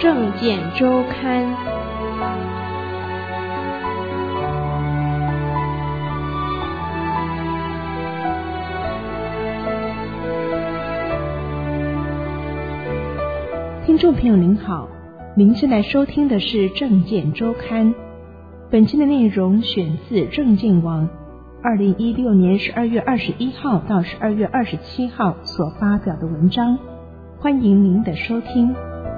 政见周刊。听众朋友您好，您现在收听的是政见周刊。本期的内容选自政见网2016年12月21号到12月27号所发表的文章，欢迎您的收听。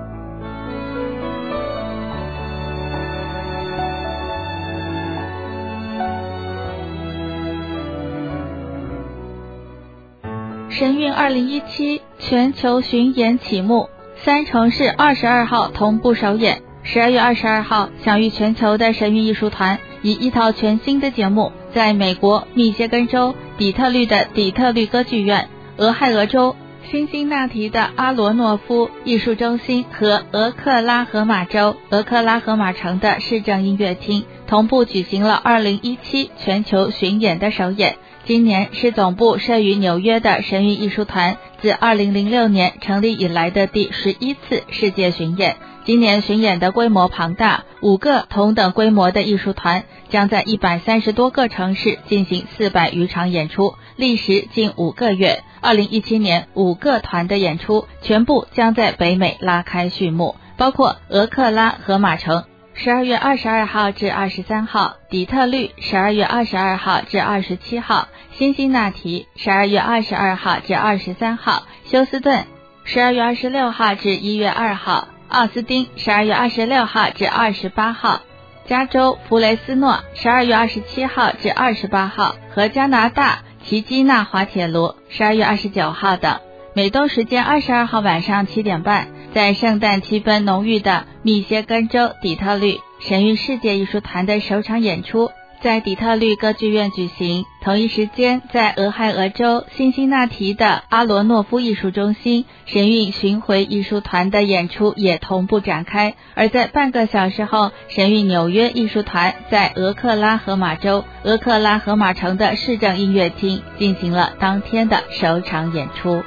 神韵2017全球巡演启幕，3城市22号同步首演。12月22号，享誉全球的神韵艺术团以一套全新的节目，在美国密歇根州底特律的底特律歌剧院、俄亥俄州辛辛那提的阿罗诺夫艺术中心和俄克拉荷马州俄克拉荷马城的市政音乐厅同步举行了2017全球巡演的首演。今年是总部设于纽约的神韵艺术团自2006年成立以来的第11次世界巡演。今年巡演的规模庞大，5个同等规模的艺术团将在130多个城市进行400余场演出，历时近5个月。2017年5个团的演出全部将在北美拉开序幕，包括俄克拉荷马城12月22号至23号，底特律12月22号至27号，辛辛那提12月22号至23号，休斯顿12月26号至1月2号，奥斯汀12月26号至28号，加州弗雷斯诺12月27号至28号和加拿大奇基纳滑铁卢12月29号等。美东时间22号晚上7点半，在圣诞气氛浓郁的密歇根州底特律，神韵世界艺术团的首场演出在底特律歌剧院举行。同一时间，在俄亥俄州辛辛那提的阿罗诺夫艺术中心，神韵巡回艺术团的演出也同步展开。而在半个小时后，神韵纽约艺术团在俄克拉荷马州俄克拉荷马城的市政音乐厅进行了当天的首场演出。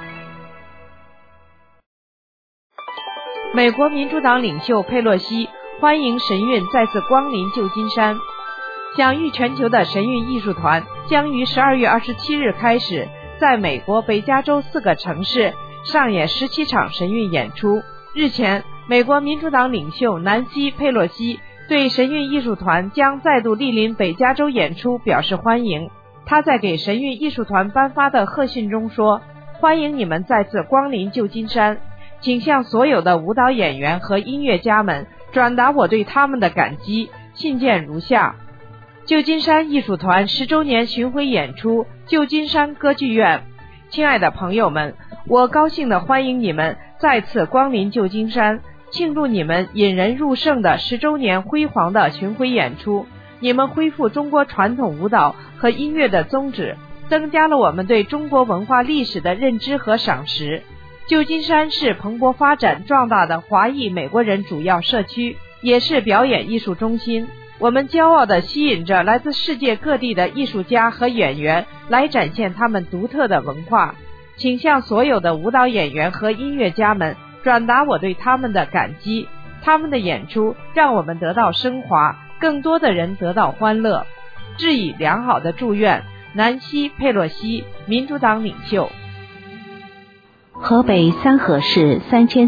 美国民主党领袖佩洛西欢迎神韵再次光临旧金山。享誉全球的神韵艺术团将于12月27日开始在美国北加州4个城市上演17场神韵演出。日前，美国民主党领袖南希·佩洛西对神韵艺术团将再度莅临北加州演出表示欢迎。他在给神韵艺术团颁发的贺信中说：“欢迎你们再次光临旧金山，请向所有的舞蹈演员和音乐家们转达我对他们的感激。信件如下：旧金山艺术团10周年巡回演出，旧金山歌剧院。亲爱的朋友们，我高兴地欢迎你们再次光临旧金山，庆祝你们引人入胜的10周年辉煌的巡回演出。你们恢复中国传统舞蹈和音乐的宗旨，增加了我们对中国文化历史的认知和赏识。旧金山是蓬勃发展壮大的华裔美国人主要社区，也是表演艺术中心。我们骄傲地吸引着来自世界各地的艺术家和演员来展现他们独特的文化。请向所有的舞蹈演员和音乐家们转达我对他们的感激。他们的演出让我们得到升华，更多的人得到欢乐。致以良好的祝愿，南希·佩洛西，民主党领袖。 河北三河市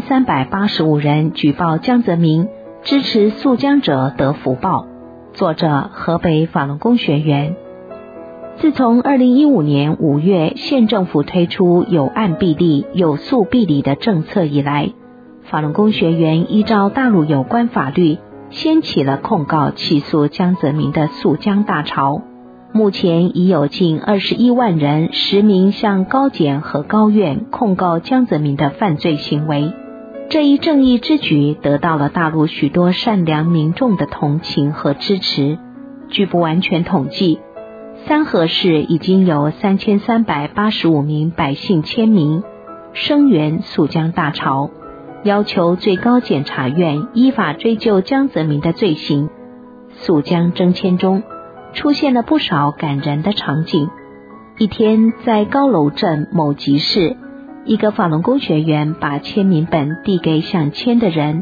3385人举报江泽民支持诉江者得福报。作者：河北法轮功学员。自从2015年5月县政府推出有案必立、有诉必理的政策以来，法轮功学员依照大陆有关法律，掀起了控告起诉江泽民的诉江大潮。目前已有近21万人实名向高检和高院控告江泽民的犯罪行为。这一正义之举得到了大陆许多善良民众的同情和支持。据不完全统计，三河市已经有3385名百姓签名声援诉江大潮，要求最高检察院依法追究江泽民的罪行。诉江征签中出现了不少感人的场景。一天，在高楼镇某集市，一个法轮功学员把签名本递给想签的人，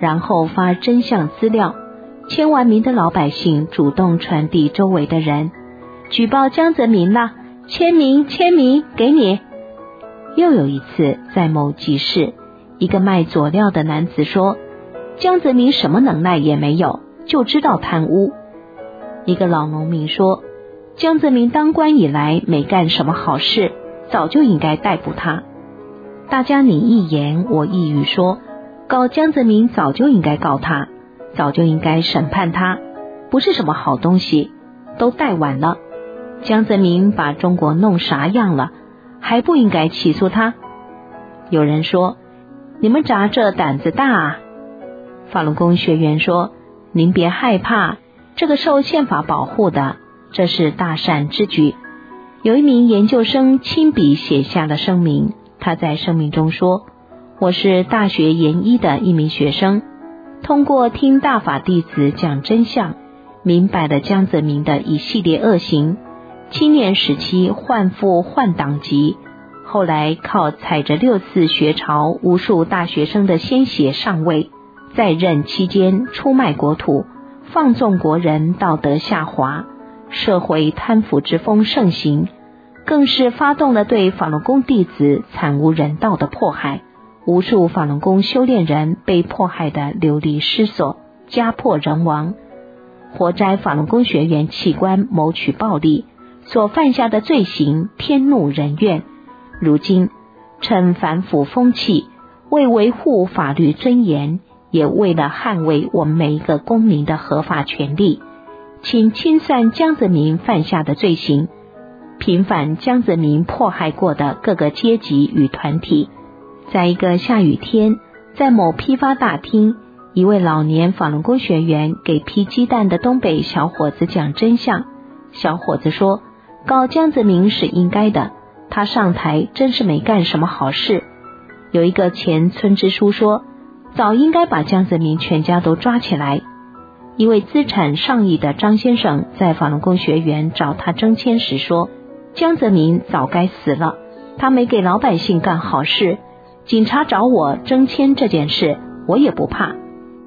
然后发真相资料，签完名的老百姓主动传递周围的人，举报江泽民了，签名给你。又有一次在某集市，一个卖佐料的男子说，江泽民什么能耐也没有，就知道贪污。一个老农民说，江泽民当官以来没干什么好事，早就应该逮捕他。大家你一言我一语说，告江泽民早就应该告他，早就应该审判他，不是什么好东西，都带晚了。江泽民把中国弄啥样了，还不应该起诉他？有人说，你们咋这胆子大啊？法轮功学员说，您别害怕，这个受宪法保护的，这是大善之举。有一名研究生亲笔写下了声明，他在声明中说，我是大学研一的一名学生，通过听大法弟子讲真相，明白了江泽民的一系列恶行，青年时期换副换党籍，后来靠踩着6次学潮无数大学生的鲜血上位，在任期间出卖国土，放纵国人道德下滑，社会贪腐之风盛行，更是发动了对法轮功弟子惨无人道的迫害，无数法轮功修炼人被迫害得流离失所，家破人亡。活摘法轮功学员器官谋取暴利所犯下的罪行天怒人怨，如今趁反腐风气，为维护法律尊严，也为了捍卫我们每一个公民的合法权利，请清算江泽民犯下的罪行，平反江泽民迫害过的各个阶级与团体。在一个下雨天，在某批发大厅，一位老年法轮功学员给批鸡蛋的东北小伙子讲真相。小伙子说，告江泽民是应该的，他上台真是没干什么好事。有一个前村支书说，早应该把江泽民全家都抓起来。一位资产上亿的张先生在法轮功学员找他征签时说，江泽民早该死了，他没给老百姓干好事，警察找我征签这件事我也不怕。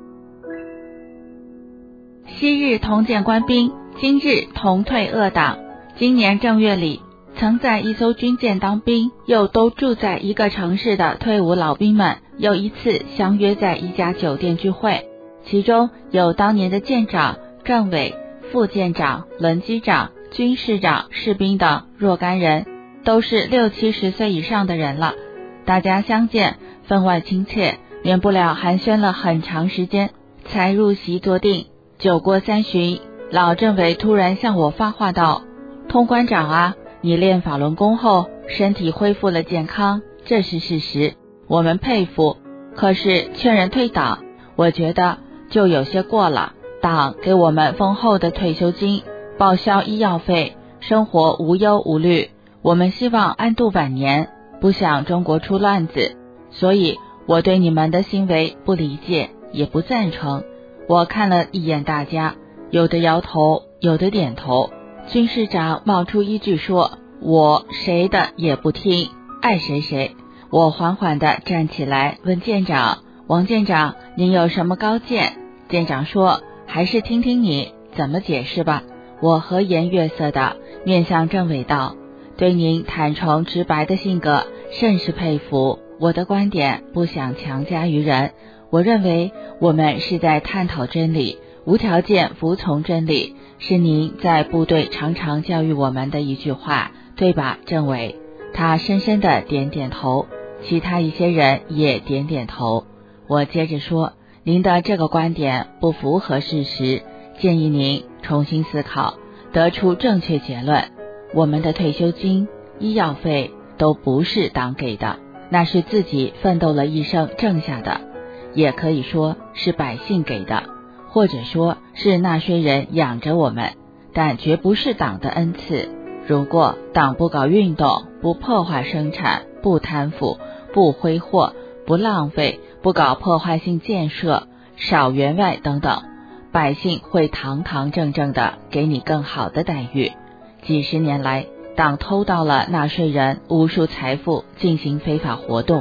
昔日同建官兵，今日同退恶党。今年正月里，曾在一艘军舰当兵，又都住在一个城市的退伍老兵们，又一次相约在一家酒店聚会，其中有当年的舰长、政委、副舰长、轮机长、军士长、士兵等若干人，都是60-70岁以上的人了。大家相见分外亲切，免不了寒暄了很长时间，才入席坐定。酒过3巡，老政委突然向我发话道，通官长啊，你练法轮功后身体恢复了健康，这是事实，我们佩服。可是劝人退党，我觉得就有些过了。党给我们丰厚的退休金，报销医药费，生活无忧无虑，我们希望安度晚年，不想中国出乱子，所以我对你们的行为不理解，也不赞成。我看了一眼大家，有的摇头，有的点头。军士长冒出一句说，我谁的也不听，爱谁谁。我缓缓地站起来问舰长，王舰长，您有什么高见？舰长说，还是听听你怎么解释吧。我和颜悦色地面向政委道，对您坦诚直白的性格甚是佩服，我的观点不想强加于人，我认为我们是在探讨真理，无条件服从真理，是您在部队常常教育我们的一句话，对吧，政委？他深深地点点头，其他一些人也点点头。我接着说，您的这个观点不符合事实，建议您重新思考，得出正确结论。我们的退休金、医药费都不是党给的，那是自己奋斗了一生挣下的，也可以说是百姓给的，或者说是纳税人养着我们，但绝不是党的恩赐。如果党不搞运动，不破坏生产，不贪腐，不挥霍，不浪费，不搞破坏性建设，少员外等等，百姓会堂堂正正的给你更好的待遇。几十年来，党偷到了纳税人无数财富进行非法活动，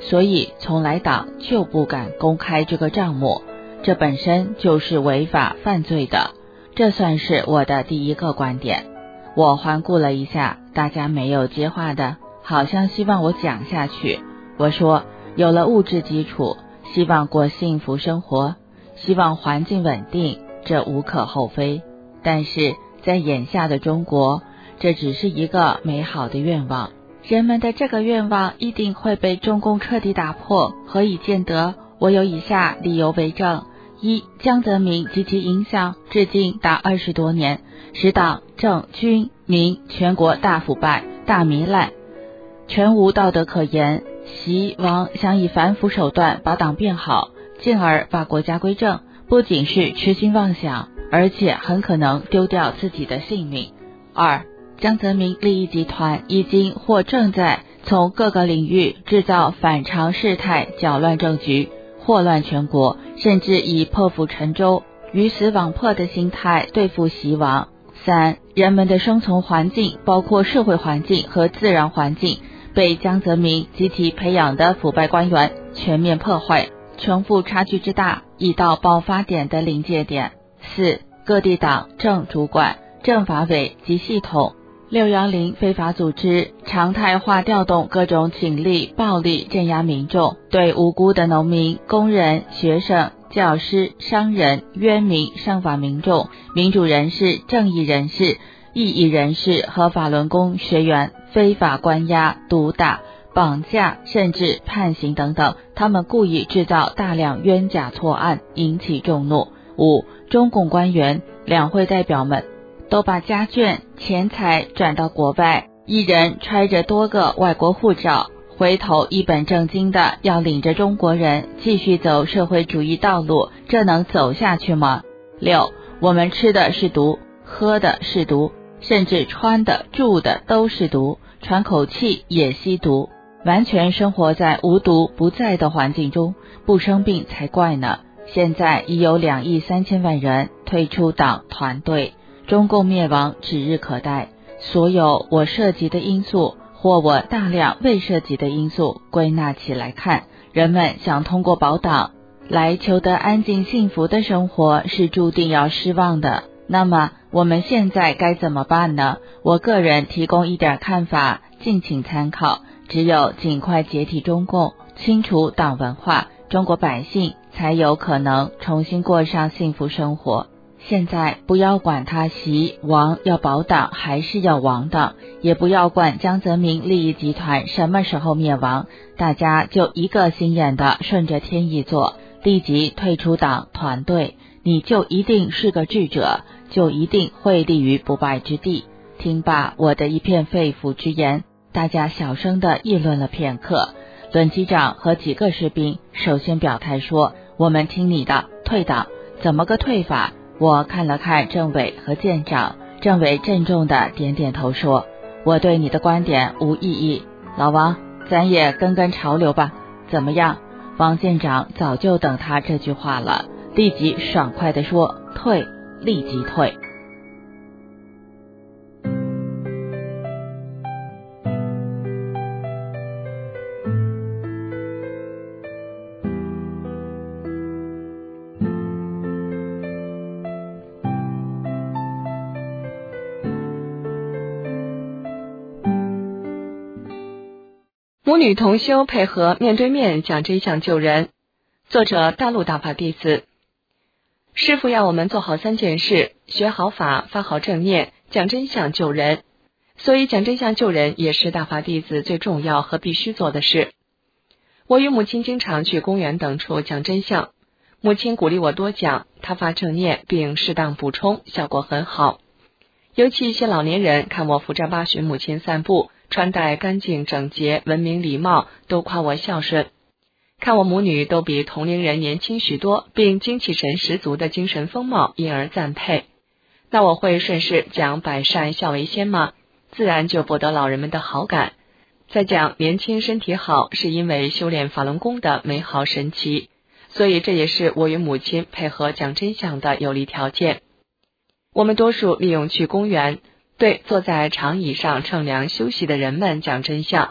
所以从来党就不敢公开这个账目，这本身就是违法犯罪的。这算是我的第一个观点。我环顾了一下，大家没有接话的，好像希望我讲下去。我说，有了物质基础，希望过幸福生活，希望环境稳定，这无可厚非。但是在眼下的中国，这只是一个美好的愿望，人们的这个愿望一定会被中共彻底打破。何以见得？我有以下理由为证。一、江泽民及其影响至今达20多年，使党政军民全国大腐败、大糜烂，全无道德可言。习王想以反腐手段把党变好，进而把国家归正，不仅是痴心妄想，而且很可能丢掉自己的性命。二、江泽民利益集团已经或正在从各个领域制造反常事态，搅乱政局，祸乱全国，甚至以破釜沉舟、鱼死网破的心态对付习王。三、人们的生存环境，包括社会环境和自然环境，被江泽民及其培养的腐败官员全面破坏，穷富差距之大已到爆发点的临界点。四、各地党政主管、政法委及系统610非法组织常态化调动各种警力、暴力镇压民众，对无辜的农民、工人、学生、教师、商人、冤民、上访民众、民主人士、正义人士、异议人士和法轮功学员非法关押、毒打、绑架甚至判刑等等，他们故意制造大量冤假错案，引起众怒。五、中共官员、两会代表们都把家眷、钱财转到国外，一人揣着多个外国护照，回头一本正经的要领着中国人继续走社会主义道路，这能走下去吗？六、我们吃的是毒，喝的是毒，甚至穿的住的都是毒，喘口气也吸毒，完全生活在无毒不在的环境中，不生病才怪呢。现在已有2亿3千万人退出党团队，中共灭亡指日可待。所有我涉及的因素或我大量未涉及的因素归纳起来看，人们想通过保党来求得安静幸福的生活是注定要失望的。那么我们现在该怎么办呢？我个人提供一点看法，敬请参考。只有尽快解体中共，清除党文化，中国百姓才有可能重新过上幸福生活。现在不要管他习王要保党还是要亡党，也不要管江泽民利益集团什么时候灭亡，大家就一个心眼的顺着天意做，立即退出党团队，你就一定是个智者，就一定会立于不败之地。听罢我的一片肺腑之言，大家小声地议论了片刻。轮机长和几个士兵首先表态说，我们听你的，退党。怎么个退法？我看了看政委和舰长，政委郑重地点点头说，我对你的观点无异议。老王，咱也跟潮流吧，怎么样？王舰长早就等他这句话了，立即爽快地说，退，立即退。 母女同修配合面对面讲真相救人。作者大陆大法弟子。师父要我们做好3件事，学好法，发好正念，讲真相救人。所以讲真相救人也是大法弟子最重要和必须做的事。我与母亲经常去公园等处讲真相，母亲鼓励我多讲，她发正念并适当补充，效果很好。尤其一些老年人看我扶着8旬母亲散步，穿戴干净整洁，文明礼貌，都夸我孝顺。看我母女都比同龄人年轻许多，并精气神十足的精神风貌，因而赞佩。那我会顺势讲百善孝为先吗？自然就博得老人们的好感。再讲年轻身体好，是因为修炼法轮功的美好神奇，所以这也是我与母亲配合讲真相的有利条件。我们多数利用去公园，对坐在长椅上乘凉休息的人们讲真相，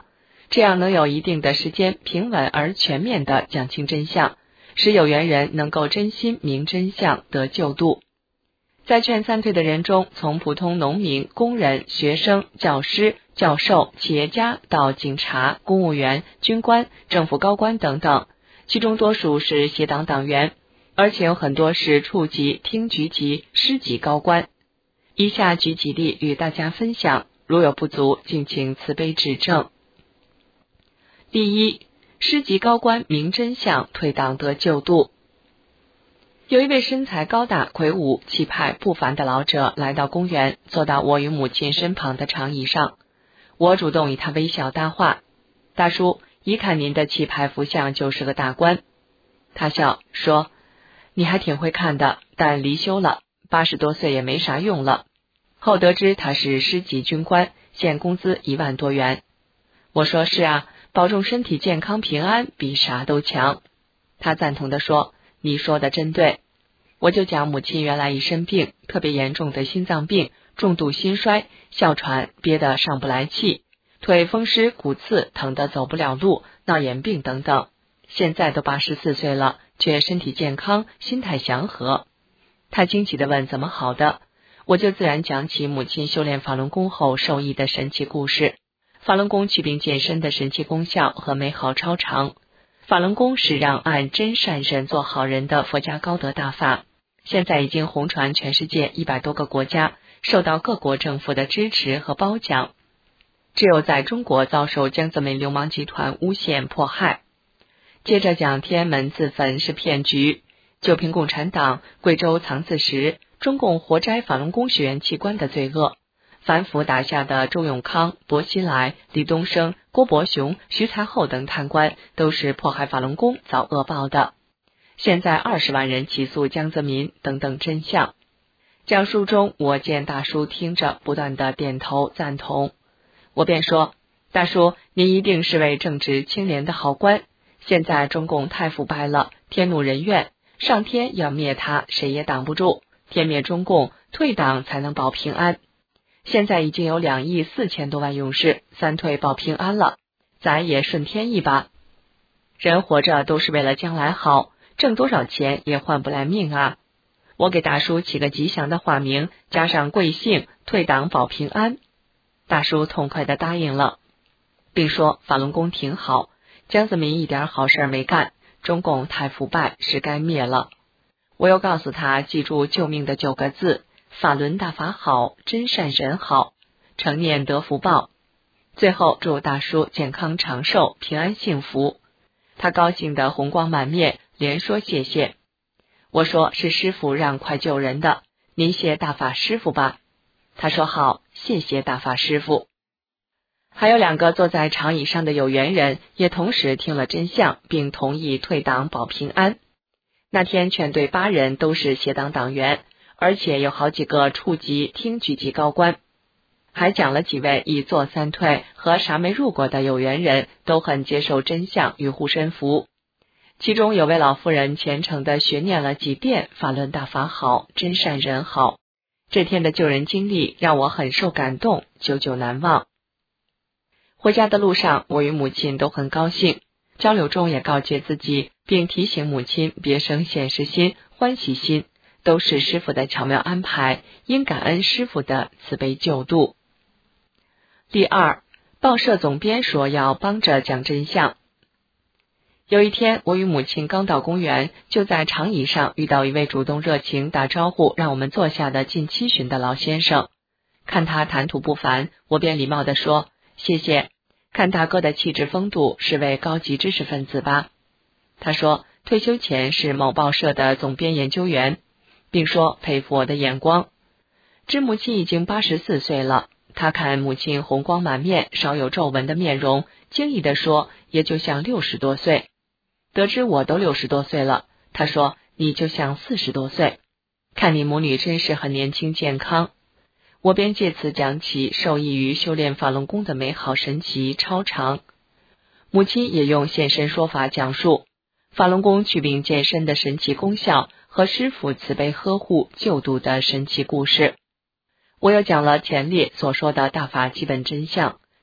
这样能有一定的时间平稳而全面地讲清真相，使有缘人能够真心明真相得救度。在劝三退的人中，从普通农民、工人、学生、教师、教授、企业家到警察、公务员、军官、政府高官等等，其中多数是协党党员，而且有很多是处级、厅局级、师级高官。以下举几例与大家分享，如有不足，敬请慈悲指正。第一，师级高官明真相，退党得救度。有一位身材高大、魁梧、气派不凡的老者来到公园，坐到我与母亲身旁的长椅上。我主动与他微笑搭话：“大叔，一看您的气派福相就是个大官。”他笑说：“你还挺会看的，但离休了，80多岁也没啥用了。”后得知他是师级军官，现工资1万多元。我说：“是啊，保重身体健康平安比啥都强。”他赞同地说：“你说的真对。”我就讲母亲原来一身病，特别严重的心脏病，重度心衰，哮喘，憋得上不来气，腿风湿骨刺，疼得走不了路，闹眼病等等。现在都84岁了，却身体健康，心态祥和。他惊奇地问：“怎么好的？”我就自然讲起母亲修炼法轮功后受益的神奇故事，法轮功祛病健身的神奇功效和美好超常。法轮功是让按真善忍做好人的佛家高德大法，现在已经红传全世界100多个国家，受到各国政府的支持和褒奖。只有在中国遭受江泽民流氓集团诬陷迫害。接着讲天安门自焚是骗局，九平共产党，贵州藏自食，中共活摘法轮功学员器官的罪恶，反腐打下的周永康、薄熙来、李东生、郭伯雄、徐才厚等贪官都是迫害法轮功遭恶报的。现在20万人起诉江泽民等等真相。讲述中，我见大叔听着不断的点头赞同，我便说：“大叔，您一定是位正直清廉的好官。现在中共太腐败了，天怒人怨，上天要灭他，谁也挡不住。天灭中共，退党才能保平安。现在已经有2亿4千多万勇士三退保平安了，咱也顺天意吧。人活着都是为了将来好，挣多少钱也换不来命啊。”我给大叔起个吉祥的化名，加上贵姓，退党保平安。大叔痛快地答应了，并说法轮功挺好，江泽民一点好事没干，中共太腐败，是该灭了。我又告诉他记住救命的9个字：法轮大法好，真善人好，成念得福报。最后祝大叔健康长寿，平安幸福。他高兴得红光满面，连说谢谢。我说：“是师父让快救人的，您谢大法师父吧。”他说：“好，谢谢大法师父。”还有2个坐在长椅上的有缘人也同时听了真相，并同意退党保平安。那天全队8人都是协党党员，而且有好几个处级、厅局级高官，还讲了几位已做三退和啥没入过的有缘人都很接受真相与护身符。其中有位老妇人虔诚地学念了几遍法轮大法好，真善人好。这天的救人经历让我很受感动，久久难忘。回家的路上，我与母亲都很高兴，交流中也告诫自己，并提醒母亲别生现实心、欢喜心，都是师父的巧妙安排，应感恩师父的慈悲救度。第二，报社总编说要帮着讲真相。有一天，我与母亲刚到公园，就在长椅上遇到一位主动热情打招呼让我们坐下的近70的老先生。看他谈吐不凡，我便礼貌地说：“谢谢，看大哥的气质风度，是位高级知识分子吧？”他说退休前是某报社的总编研究员，并说佩服我的眼光。知母亲已经84岁了，他看母亲红光满面、少有皱纹的面容，惊异地说也就像60多岁。得知我都60多岁了，他说你就像40多岁，看你母女真是很年轻健康。我便借此讲起受益于修炼法轮功的美好神奇超常。母亲也用现身说法讲述法轮功祛病健身的神奇功效和师父慈悲呵护救度的神奇故事。我又讲了前列所说的大法基本真相，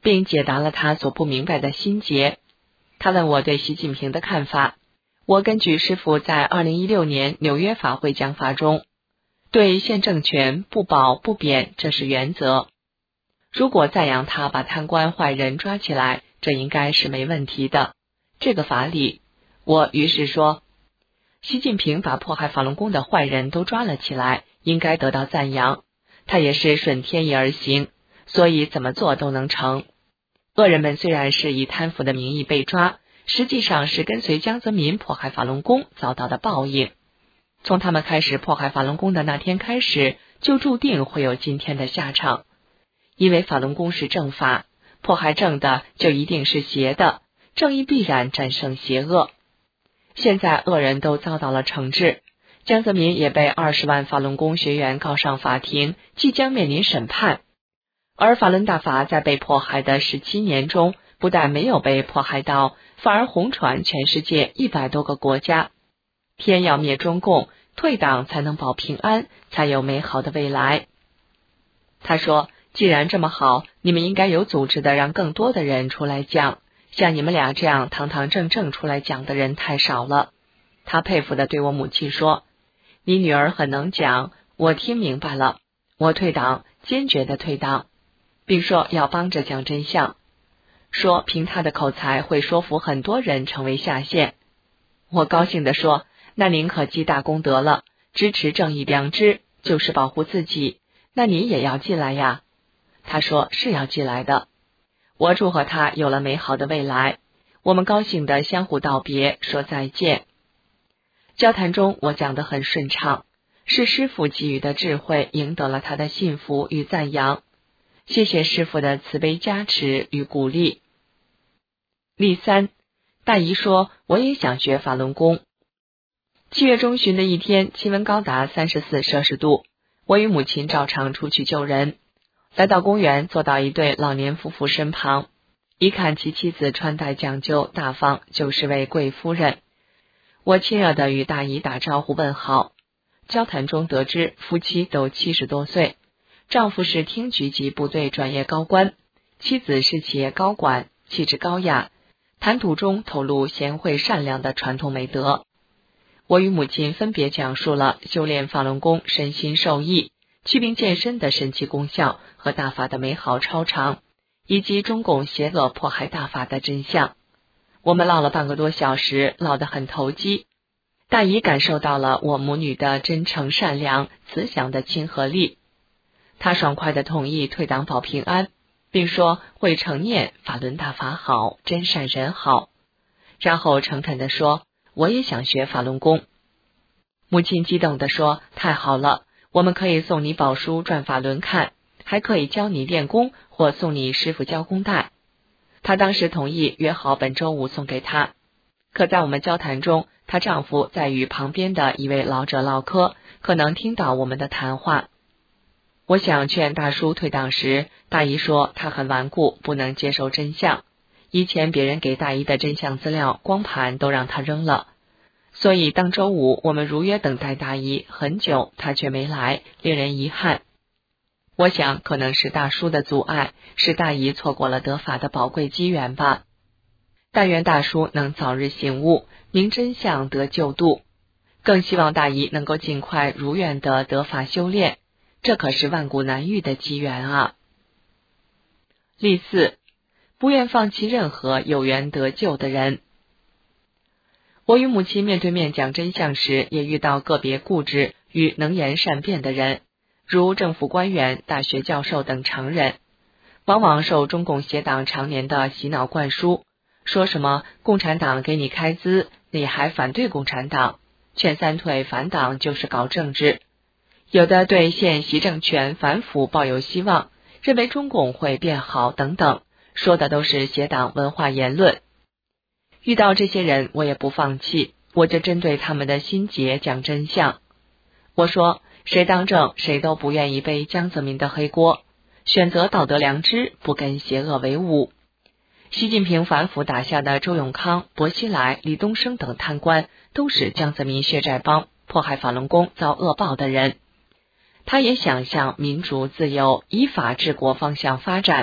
并解答了他所不明白的心结。他问我对习近平的看法，我根据师父在2016年纽约法会讲法中，对现政权不保不贬，这是原则。如果赞扬他把贪官坏人抓起来，这应该是没问题的，这个法理。我于是说，习近平把迫害法轮功的坏人都抓了起来，应该得到赞扬，他也是顺天意而行，所以怎么做都能成。恶人们虽然是以贪腐的名义被抓，实际上是跟随江泽民迫害法轮功遭到的报应。从他们开始迫害法轮功的那天开始，就注定会有今天的下场。因为法轮功是正法，迫害正的就一定是邪的，正义必然战胜邪恶。现在恶人都遭到了惩治，江泽民也被20万法轮功学员告上法庭，即将面临审判。而法轮大法在被迫害的17年中，不但没有被迫害到，反而红传全世界100多个国家。天要灭中共，退党才能保平安，才有美好的未来。他说，既然这么好，你们应该有组织的让更多的人出来讲，像你们俩这样堂堂正正出来讲的人太少了。他佩服地对我母亲说，你女儿很能讲，我听明白了，我退党，坚决地退党，并说要帮着讲真相，说凭他的口才会说服很多人成为下线。我高兴地说，那您可积大功德了，支持正义良知就是保护自己，那您也要进来呀。他说是要进来的。我祝贺他有了美好的未来，我们高兴地相互道别，说再见。交谈中我讲得很顺畅，是师父给予的智慧赢得了他的信服与赞扬，谢谢师父的慈悲加持与鼓励。例3，大姨说我也想学法轮功。7月中旬的一天，气温高达34摄氏度，我与母亲照常出去救人。来到公园，坐到一对老年夫妇身旁，一看其妻子穿戴讲究大方，就是位贵夫人。我亲热地与大姨打招呼问好，交谈中得知夫妻都70多岁，丈夫是厅局级部队转业高官，妻子是企业高管，气质高雅，谈吐中透露贤惠善良的传统美德。我与母亲分别讲述了修炼法轮功身心受益、祛病健身的神奇功效和大法的美好超常，以及中共邪恶迫害大法的真相。我们唠了半个多小时，唠得很投机。大姨感受到了我母女的真诚善良、慈祥的亲和力，她爽快地同意退党保平安，并说会承念法轮大法好，真善人好。然后诚恳地说，我也想学法轮功。母亲激动地说，太好了，我们可以送你宝书转法轮看，还可以教你练功或送你师傅交功带。她当时同意约好本周5送给她。可在我们交谈中，她丈夫在与旁边的一位老者唠嗑，可能听到我们的谈话。我想劝大叔退党时，大姨说她很顽固，不能接受真相。以前别人给大姨的真相资料光盘都让她扔了，所以当周5我们如约等待大姨很久，她却没来，令人遗憾。我想可能是大叔的阻碍，使大姨错过了得法的宝贵机缘吧。但愿大叔能早日醒悟，明真相得救度，更希望大姨能够尽快如愿的得法修炼，这可是万古难遇的机缘啊。例4，不愿放弃任何有缘得救的人。我与母亲面对面讲真相时，也遇到个别固执与能言善辩的人，如政府官员、大学教授等常人，往往受中共邪党常年的洗脑灌输，说什么共产党给你开资，你还反对共产党，劝三退反党就是搞政治。有的对现习政权反腐抱有希望，认为中共会变好等等，说的都是邪党文化言论。遇到这些人，我也不放弃，我就针对他们的心结讲真相。我说，谁当政谁都不愿意背江泽民的黑锅，选择道德良知，不跟邪恶为伍。习近平反腐打下的周永康、薄熙来、李东生等贪官，都是江泽民血债帮迫害法轮功遭恶报的人。他也想向民主自由、依法治国方向发展，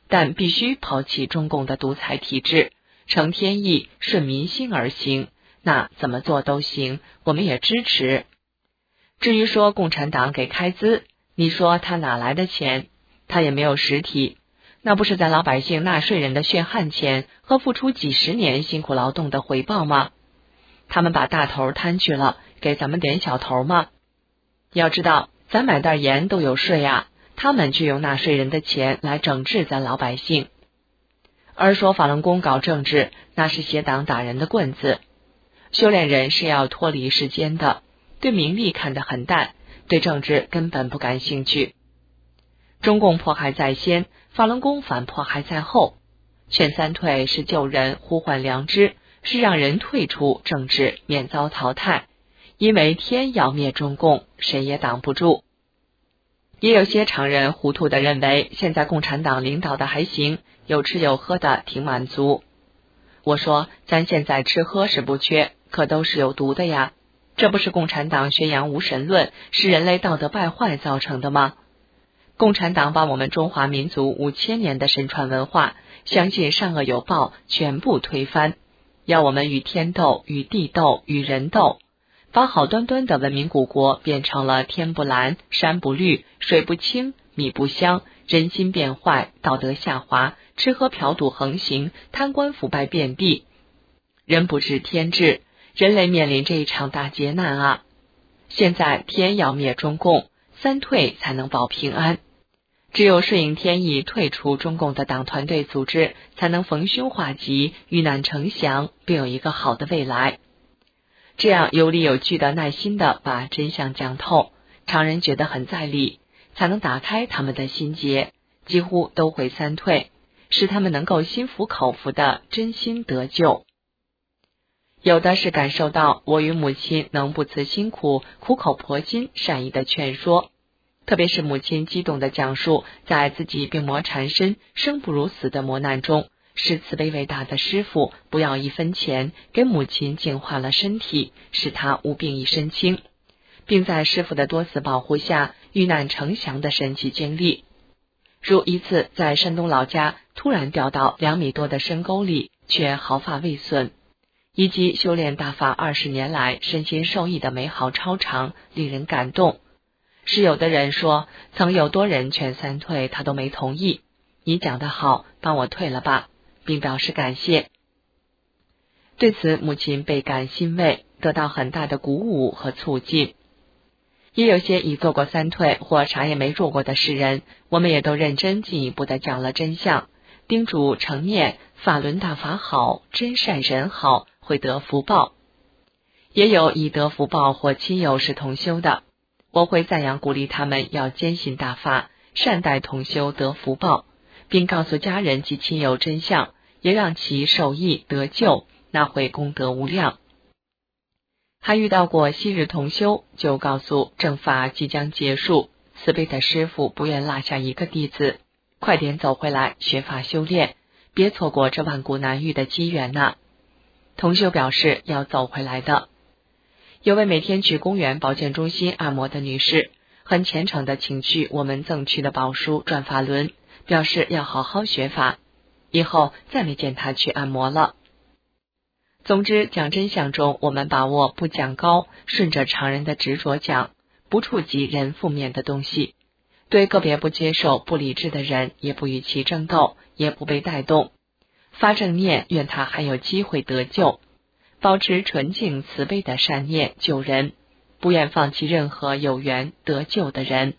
但必须抛弃中共的独裁体制，承天意，顺民心而行，那怎么做都行，我们也支持。至于说共产党给开支，你说他哪来的钱？他也没有实体，那不是咱老百姓纳税人的血汗钱和付出几十年辛苦劳动的回报吗？他们把大头摊去了，给咱们点小头吗？要知道咱买袋盐都有税啊，他们却用纳税人的钱来整治咱老百姓。而说法轮功搞政治，那是邪党打人的棍子。修炼人是要脱离世间的，对名利看得很淡，对政治根本不感兴趣。中共迫害在先，法轮功反迫害在后。劝三退是救人，呼唤良知，是让人退出政治，免遭淘汰。因为天要灭中共，谁也挡不住。也有些常人糊涂地认为，现在共产党领导的还行，有吃有喝的，挺满足。我说，咱现在吃喝是不缺，可都是有毒的呀。这不是共产党宣扬无神论，是人类道德败坏造成的吗？共产党把我们中华民族5000年的神传文化，相信善恶有报，全部推翻，要我们与天斗，与地斗，与人斗，把好端端的文明古国变成了天不蓝，山不绿，水不清，米不香，人心变坏，道德下滑，吃喝嫖赌横行，贪官腐败遍地，人不治天治，人类面临这一场大劫难啊！现在天要灭中共，三退才能保平安。只有顺应天意，退出中共的党团队组织，才能逢凶化吉，遇难成祥，并有一个好的未来。这样有理有据的、耐心的把真相讲透，常人觉得很在理，才能打开他们的心结，几乎都会三退，使他们能够心服口服的真心得救。有的是感受到我与母亲能不辞辛苦，苦口婆心善意的劝说，特别是母亲激动的讲述，在自己病魔缠身、生不如死的磨难中，是慈悲伟大的师父不要1分钱给母亲净化了身体，使她无病一身轻，并在师父的多次保护下遇难成祥的神奇经历。如一次在山东老家突然掉到2米多的深沟里，却毫发未损，以及修炼大法20年来身心受益的美好超常，令人感动。是有的人说，曾有多人劝三退，他都没同意。你讲得好，帮我退了吧，并表示感谢。对此，母亲倍感欣慰，得到很大的鼓舞和促进。也有些已做过三退或啥也没做过的世人，我们也都认真进一步的讲了真相，叮嘱诚念法轮大法好，真善人好，会得福报。也有已得福报或亲友是同修的，我会赞扬鼓励他们要坚信大法，善待同修得福报，并告诉家人及亲友真相，也让其受益得救，那会功德无量。还遇到过昔日同修，就告诉正法即将结束，慈悲的师父不愿落下一个弟子，快点走回来学法修炼，别错过这万古难遇的机缘呐。同修表示要走回来的。有位每天去公园保健中心按摩的女士，很虔诚地请去我们赠去的宝书转法轮，表示要好好学法，以后再没见她去按摩了。总之，讲真相中，我们把握不讲高，顺着常人的执着讲，不触及人负面的东西，对个别不接受、不理智的人，也不与其争斗，也不被带动，发正念，愿他还有机会得救，保持纯净慈悲的善念救人，不愿放弃任何有缘得救的人。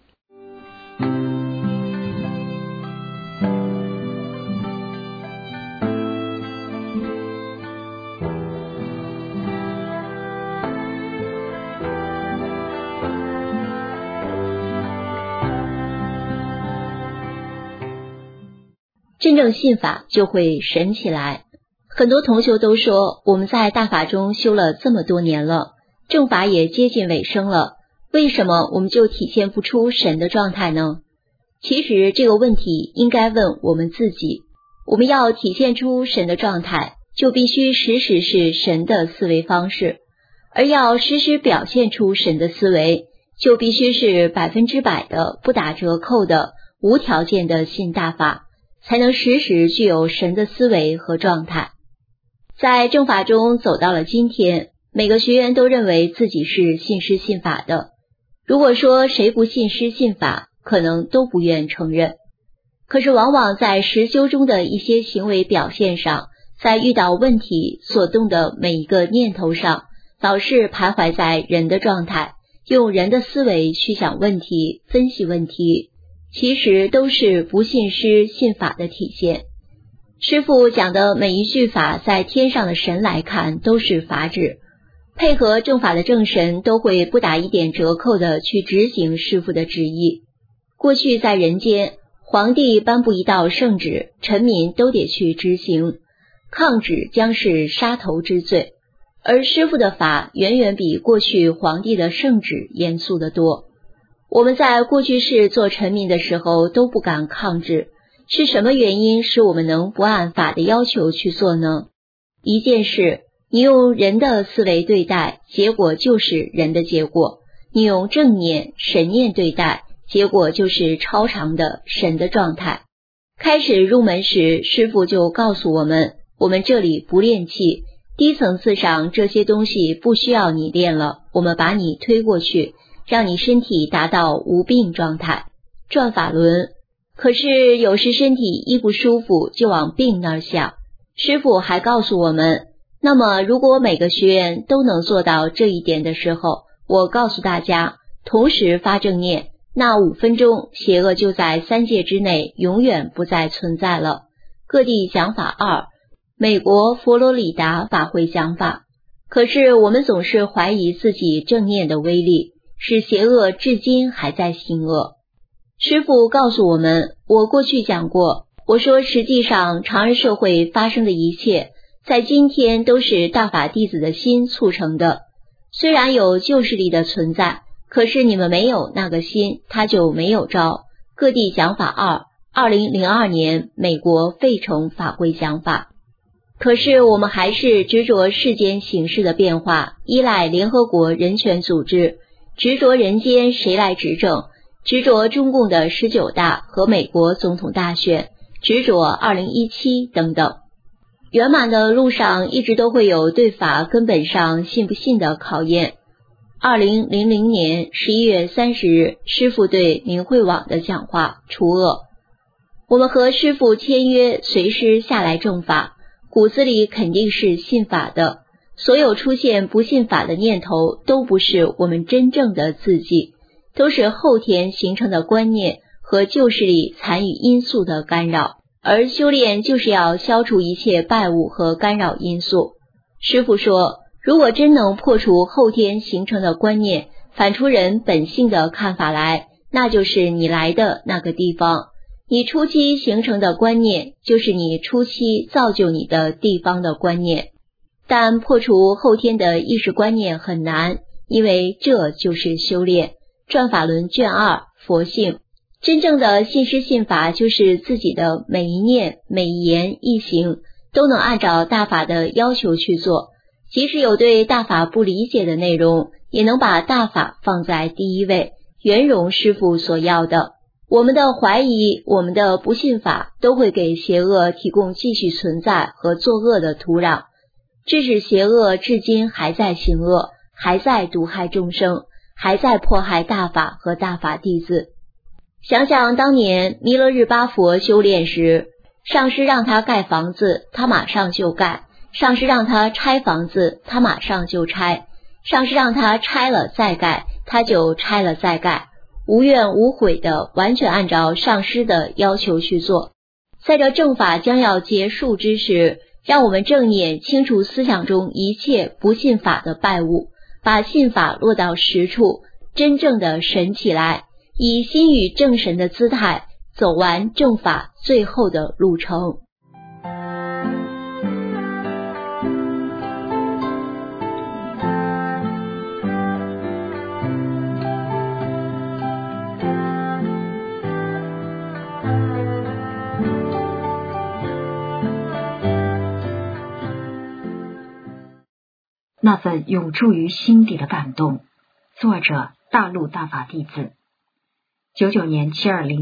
真正信法就会神起来。很多同修都说，我们在大法中修了这么多年了，正法也接近尾声了，为什么我们就体现不出神的状态呢？其实这个问题应该问我们自己。我们要体现出神的状态，就必须时时是神的思维方式，而要时时表现出神的思维，就必须是100%的不打折扣的无条件的信大法， 才能时时具有神的思维和状态。在正法中走到了今天，每个学员都认为自己是信师信法的。如果说谁不信师信法，可能都不愿承认。可是往往在实修中的一些行为表现上，在遇到问题所动的每一个念头上，老是徘徊在人的状态，用人的思维去想问题，分析问题，其实都是不信师信法的体现。师父讲的每一句法，在天上的神来看都是法旨，配合正法的正神都会不打一点折扣的去执行师父的旨意。过去在人间，皇帝颁布一道圣旨，臣民都得去执行，抗旨将是杀头之罪。而师父的法远远比过去皇帝的圣旨严肃得多。我们在过去世做臣民的时候都不敢抗旨，是什么原因使我们能不按法的要求去做呢？一件事，你用人的思维对待，结果就是人的结果；你用正念、神念对待，结果就是超常的神的状态。开始入门时，师父就告诉我们这里不练气，低层次上这些东西不需要你练了，我们把你推过去，让你身体达到无病状态，转法轮。可是有时身体一不舒服就往病那儿想。师父还告诉我们，那么如果每个学员都能做到这一点的时候，我告诉大家，同时发正念，那5分钟邪恶就在3界之内永远不再存在了。各地讲法2，美国佛罗里达法会讲法。可是我们总是怀疑自己正念的威力，使邪恶至今还在行恶。师父告诉我们，我过去讲过，我说实际上常人社会发生的一切，在今天都是大法弟子的心促成的。虽然有救世力的存在，可是你们没有那个心，它就没有招。各地讲法2 2002年美国费城法会讲法。可是我们还是执着世间形势的变化，依赖联合国人权组织，执着人间谁来执政，执着中共的19大和美国总统大选，执着2017等等。圆满的路上一直都会有对法根本上信不信的考验。2000年11月30日，师父对明慧网的讲话除恶。我们和师父签约，随师下来正法，骨子里肯定是信法的。所有出现不信法的念头，都不是我们真正的自己，都是后天形成的观念和旧势力残余因素的干扰。而修炼就是要消除一切败物和干扰因素。师父说，如果真能破除后天形成的观念，反出人本性的看法来，那就是你来的那个地方。你初期形成的观念，就是你初期造就你的地方的观念。但破除后天的意识观念很难，因为这就是修炼。转法轮卷2，佛性。真正的信师信法，就是自己的每一念、每一言一行都能按照大法的要求去做，即使有对大法不理解的内容，也能把大法放在第一位，圆融师父所要的。我们的怀疑，我们的不信法，都会给邪恶提供继续存在和作恶的土壤，致使邪恶至今还在行恶，还在毒害众生，还在迫害大法和大法弟子。想想当年弥勒日巴佛修炼时，上师让他盖房子，他马上就盖；上师让他拆房子，他马上就拆；上师让他拆了再盖，他就拆了再盖，无怨无悔的完全按照上师的要求去做。在这正法将要结束之时，让我们正念清除思想中一切不信法的败物，把信法落到实处，真正的神起来，以心与正神的姿态走完正法最后的路程。 那份永驻于心底的感动。作者：大陆大法弟子。99年720，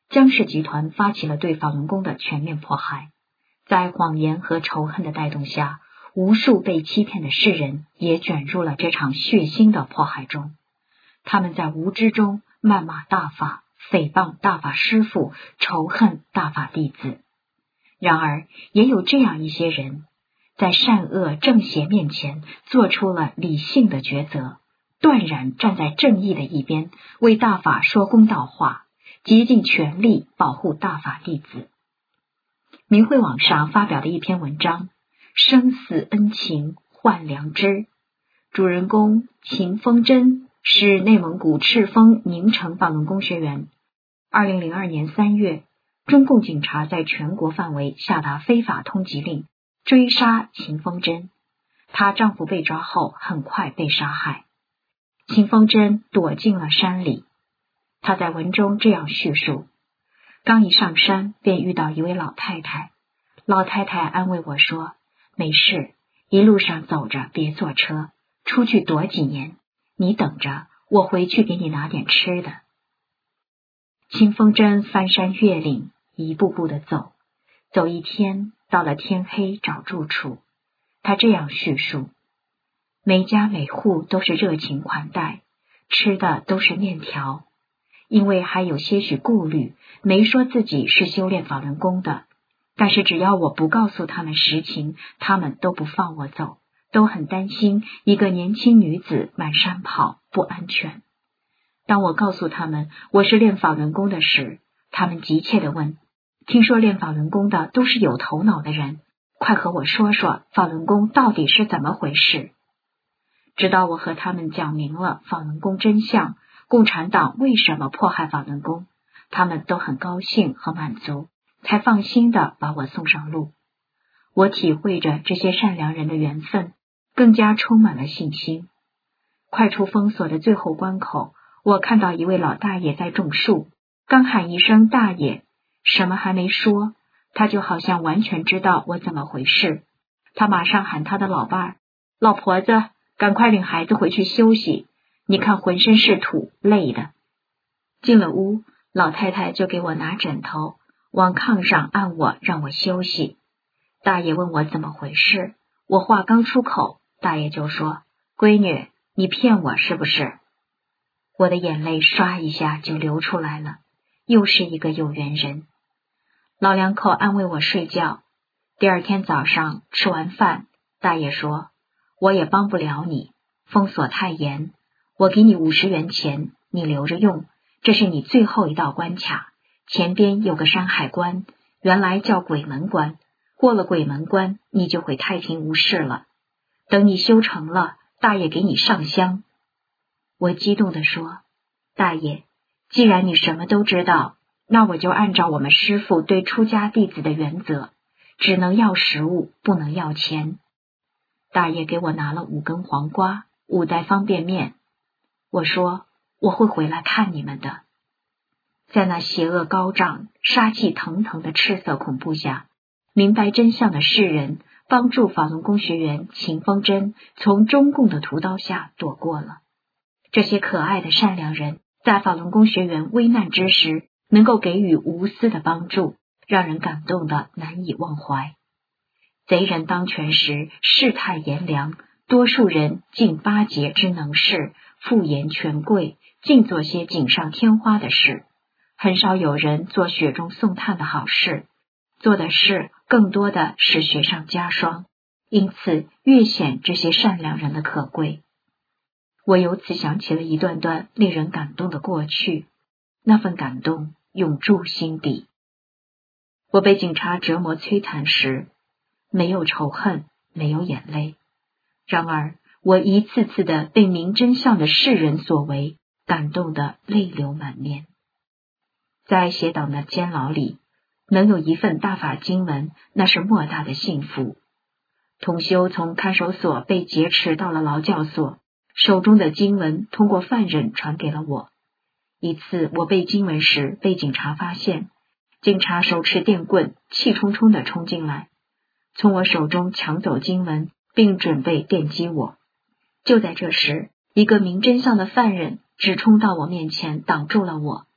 江氏集团发起了对法轮功的全面迫害。在谎言和仇恨的带动下，无数被欺骗的世人也卷入了这场血腥的迫害中。他们在无知中谩骂大法，诽谤大法师父，仇恨大法弟子。然而，也有这样一些人，在善恶正邪面前做出了理性的抉择，断然站在正义的一边，为大法说公道话，竭尽全力保护大法弟子。明慧网上发表的一篇文章，生死恩情换良知，主人公秦风珍是内蒙古赤峰宁城法轮功学员。2002年3月，中共警察在全国范围下达非法通缉令，追杀秦风珍。她丈夫被抓后很快被杀害。秦风珍躲进了山里。她在文中这样叙述：刚一上山便遇到一位老太太，老太太安慰我说，没事，一路上走着别坐车，出去躲几年，你等着，我回去给你拿点吃的。秦风珍翻山越岭，一步步的走，走一天，到了天黑找住处。他这样叙述：每家每户都是热情款待，吃的都是面条。因为还有些许顾虑，没说自己是修炼法轮功的，但是只要我不告诉他们实情，他们都不放我走，都很担心一个年轻女子满山跑不安全。当我告诉他们我是练法轮功的时，他们急切地问，听说练法轮功的都是有头脑的人，快和我说说法轮功到底是怎么回事。直到我和他们讲明了法轮功真相，共产党为什么迫害法轮功，他们都很高兴和满足，才放心地把我送上路。我体会着这些善良人的缘分，更加充满了信心。快出封锁的最后关口，我看到一位老大爷在种树，刚喊一声大爷，什么还没说，他就好像完全知道我怎么回事。他马上喊他的老伴儿，老婆子，赶快领孩子回去休息，你看浑身是土，累的。进了屋，老太太就给我拿枕头，往炕上按我，让我休息。大爷问我怎么回事，我话刚出口，大爷就说，闺女，你骗我是不是？我的眼泪唰一下就流出来了，又是一个有缘人。老两口安慰我睡觉。第二天早上吃完饭，大爷说，我也帮不了你，封锁太严，我给你50元钱，你留着用，这是你最后一道关卡，前边有个山海关，原来叫鬼门关，过了鬼门关，你就会太平无事了。等你修成了，大爷给你上香。我激动地说，大爷，既然你什么都知道，那我就按照我们师父对出家弟子的原则，只能要食物，不能要钱。大爷给我拿了5根黄瓜，5袋方便面。我说，我会回来看你们的。在那邪恶高涨、杀气腾腾的赤色恐怖下，明白真相的世人帮助法轮功学员秦风珍从中共的屠刀下躲过了。这些可爱的善良人在法轮功学员危难之时能够给予无私的帮助，让人感动的难以忘怀。贼人当权时世态炎凉，多数人尽巴结之能事，富言权贵，尽做些锦上添花的事，很少有人做雪中送炭的好事，做的事更多的是雪上加霜，因此越显这些善良人的可贵。我由此想起了一段段令人感动的过去，那份感动永驻心底。我被警察折磨摧残时，没有仇恨，没有眼泪，然而我一次次的被明真相的世人所为感动得泪流满面。在邪党的监牢里，能有一份大法经文，那是莫大的幸福。同修从看守所被劫持到了劳教所，手中的经文通过犯人传给了我。一次我背经文时被警察发现，警察手持电棍，气冲冲地冲进来，从我手中抢走经文，并准备电击我。就在这时，一个明真相的犯人直冲到我面前，挡住了我。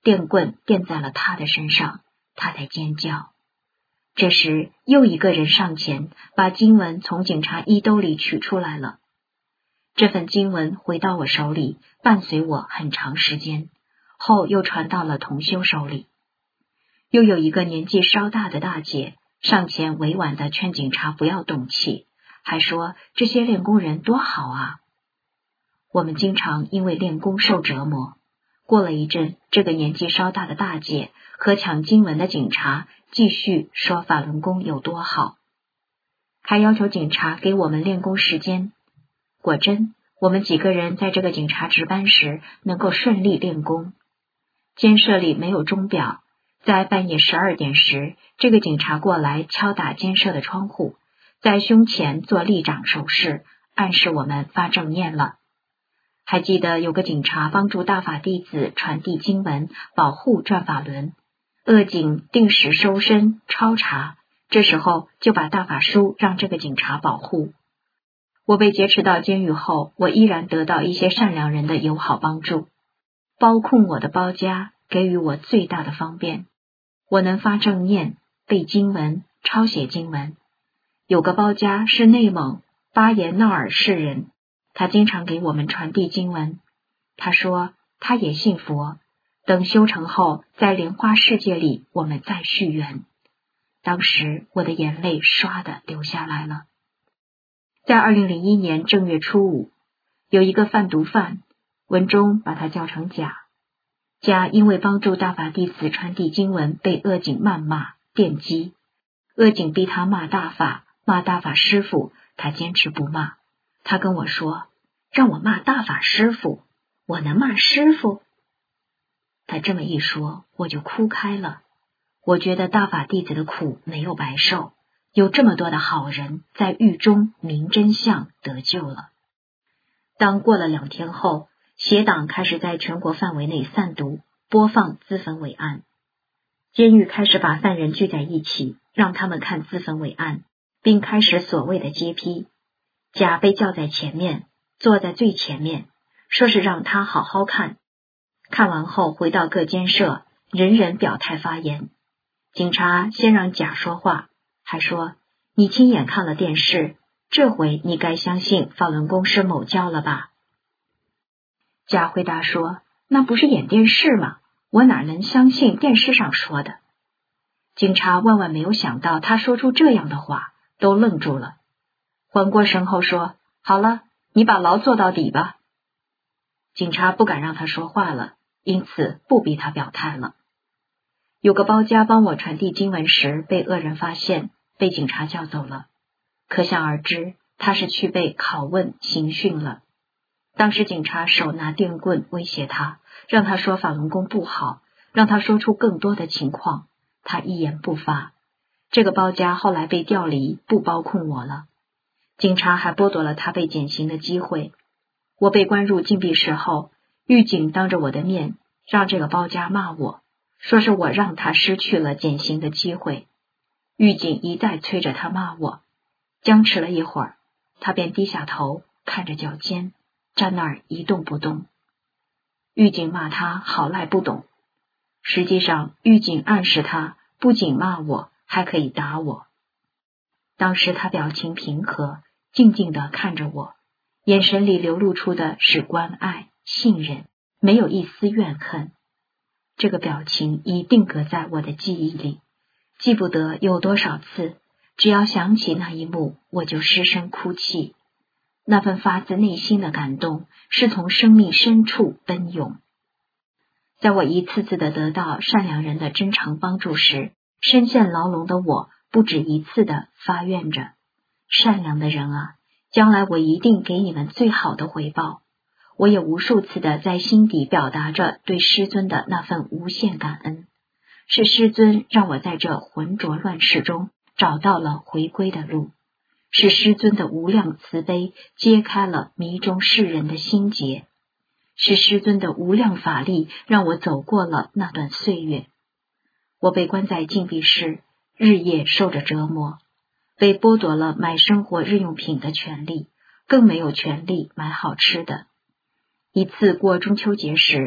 电棍电在了他的身上，他在尖叫。这时又一个人上前，把经文从警察衣兜里取出来了。这份经文回到我手里，伴随我很长时间，后又传到了同修手里。又有一个年纪稍大的大姐上前委婉地劝警察不要动气，还说这些练功人多好啊。我们经常因为练功受折磨。过了一阵，这个年纪稍大的大姐和抢经文的警察继续说法轮功有多好，还要求警察给我们练功时间。果真，我们几个人在这个警察值班时能够顺利练功。监舍里没有钟表，在半夜12点时，这个警察过来敲打监舍的窗户，在胸前做立掌手势，暗示我们发正念了。还记得有个警察帮助大法弟子传递经文，保护转法轮。恶警定时收身抄查，这时候就把大法书让这个警察保护。我被劫持到监狱后，我依然得到一些善良人的友好帮助。包控我的包家给予我最大的方便，我能发正念、背经文、抄写经文。有个包家是内蒙巴彦淖尔市人，他经常给我们传递经文。他说他也信佛，等修成后在莲花世界里我们再续缘。当时我的眼泪唰的流下来了。在2001年正月初5，有一个贩毒犯，文中把他叫成甲。甲因为帮助大法弟子传递经文被恶警谩骂电击，恶警逼他骂大法，骂大法师父，他坚持不骂。他跟我说，让我骂大法师父，我能骂师父？他这么一说，我就哭开了。我觉得大法弟子的苦没有白受，有这么多的好人在狱中明真相得救了。当过了2天后，邪党开始在全国范围内散毒，播放自焚伟案。监狱开始把犯人聚在一起，让他们看自焚伟案，并开始所谓的揭批。甲被叫在前面，坐在最前面，说是让他好好看。看完后回到各监舍，人人表态发言。警察先让甲说话，还说你亲眼看了电视，这回你该相信法轮功是某教了吧？甲回答说，那不是演电视吗？我哪能相信电视上说的？警察万万没有想到他说出这样的话，都愣住了。缓过神后说，好了，你把牢做到底吧。警察不敢让他说话了，因此不逼他表态了。有个包家帮我传递经文时被恶人发现，被警察叫走了。可想而知，他是去被拷问刑讯了。当时警察手拿电棍威胁他，让他说法轮功不好，让他说出更多的情况，他一言不发。这个包家后来被调离，不包控我了。警察还剥夺了他被减刑的机会。我被关入禁闭室后，狱警当着我的面让这个包家骂我，说是我让他失去了减刑的机会。狱警一再催着他骂我，僵持了一会儿，他便低下头看着脚尖，站那儿一动不动。狱警骂他好赖不懂，实际上狱警暗示他不仅骂我，还可以打我。当时他表情平和，静静地看着我，眼神里流露出的是关爱、信任，没有一丝怨恨。这个表情已定格在我的记忆里，记不得有多少次，只要想起那一幕，我就失声哭泣。那份发自内心的感动是从生命深处奔涌。在我一次次的得到善良人的真诚帮助时，深陷牢笼的我不止一次的发愿着，善良的人啊，将来我一定给你们最好的回报。我也无数次的在心底表达着对师尊的那份无限感恩，是师尊让我在这浑浊乱世中找到了回归的路，是师尊的无量慈悲揭开了迷中世人的心结，是师尊的无量法力让我走过了那段岁月。我被关在禁闭室，日夜受着折磨，被剥夺了买生活日用品的权利，更没有权利买好吃的。一次过中秋节时，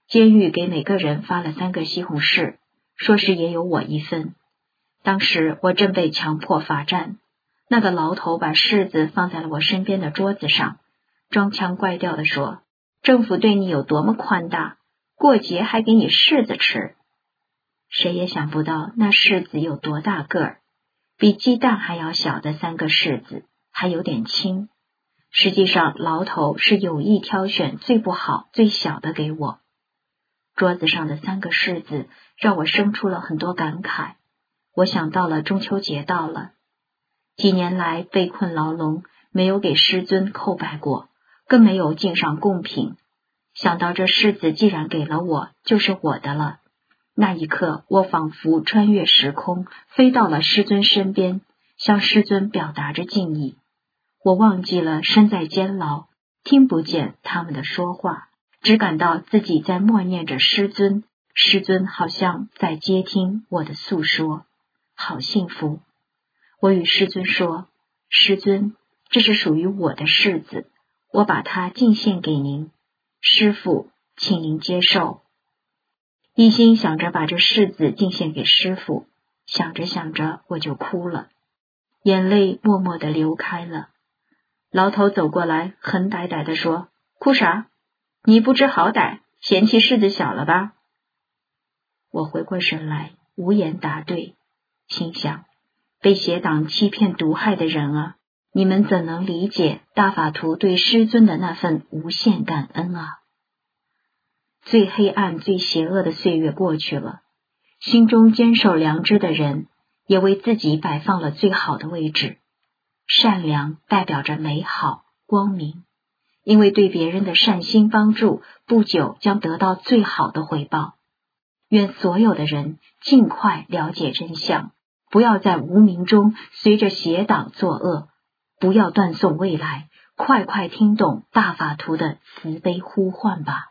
监狱给每个人发了3个西红柿，说是也有我一份。当时我正被强迫罚站，那个牢头把柿子放在了我身边的桌子上，装腔怪调地说，政府对你有多么宽大，过节还给你柿子吃。谁也想不到那柿子有多大个儿，比鸡蛋还要小的3个柿子，还有点轻。实际上牢头是有意挑选最不好最小的给我。桌子上的3个柿子让我生出了很多感慨，我想到了中秋节到了，几年来被困牢笼，没有给师尊叩拜过，更没有敬上贡品，想到这柿子既然给了我，就是我的了。那一刻我仿佛穿越时空，飞到了师尊身边，向师尊表达着敬意。我忘记了身在监牢，听不见他们的说话，只感到自己在默念着师尊，师尊好像在接听我的诉说，好幸福。我与师尊说，师尊，这是属于我的柿子，我把它敬献给您，师父，请您接受。一心想着把这柿子敬献给师父，想着想着我就哭了，眼泪默默地流开了。牢头走过来，很歹歹地说，哭啥？你不知好歹，嫌弃柿子小了吧？我回过神来，无言答对，心想，被邪党欺骗毒害的人啊，你们怎能理解大法图对师尊的那份无限感恩啊？最黑暗最邪恶的岁月过去了，心中坚守良知的人也为自己摆放了最好的位置。善良代表着美好光明，因为对别人的善心帮助，不久将得到最好的回报。愿所有的人尽快了解真相，不要在无明中随着邪党作恶，不要断送未来，快快听懂大法图的慈悲呼唤吧。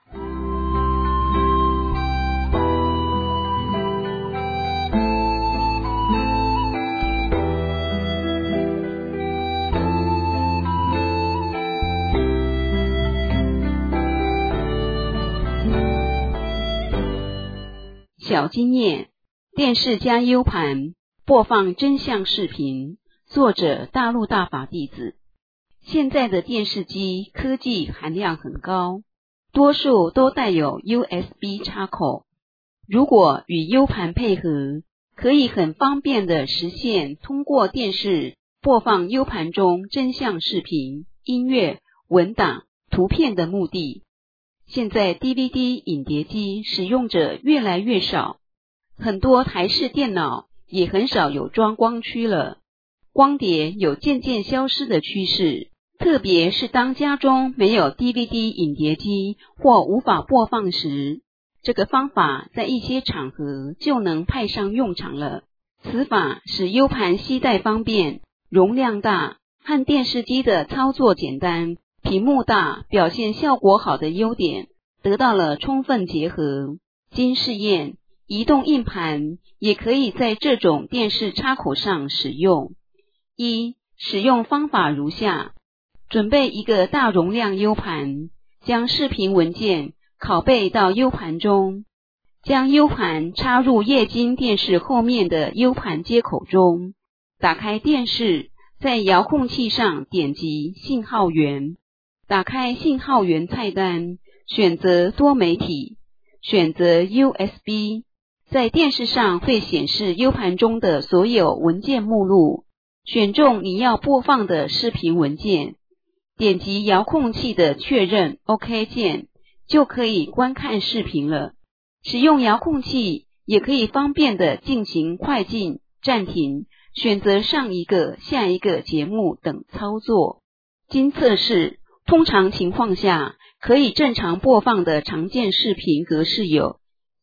小经验：电视加 U 盘播放真相视频，作者大陆大法弟子。现在的电视机科技含量很高，多数都带有 USB 插口，如果与 U 盘配合，可以很方便地实现通过电视播放 U 盘中真相视频、音乐、文档、图片的目的。现在 DVD 影碟机使用者越来越少，很多台式电脑也很少有装光驱了，光碟有渐渐消失的趋势，特别是当家中没有 DVD 影碟机或无法播放时，这个方法在一些场合就能派上用场了。此法使 U 盘携带方便、容量大，和电视机的操作简单、屏幕大、表现效果好的优点得到了充分结合。经试验，移动硬盘也可以在这种电视插口上使用。使用方法如下：准备一个大容量 U 盘，将视频文件拷贝到 U 盘中，将 U 盘插入液晶电视后面的 U 盘接口中，打开电视，在遥控器上点击信号源，打开信号源菜单，选择多媒体，选择 USB， 在电视上会显示 U 盘中的所有文件目录，选中你要播放的视频文件，点击遥控器的确认 OK 键，就可以观看视频了。使用遥控器也可以方便地进行快进、暂停、选择上一个、下一个节目等操作。经测试，通常情况下可以正常播放的常见视频格式有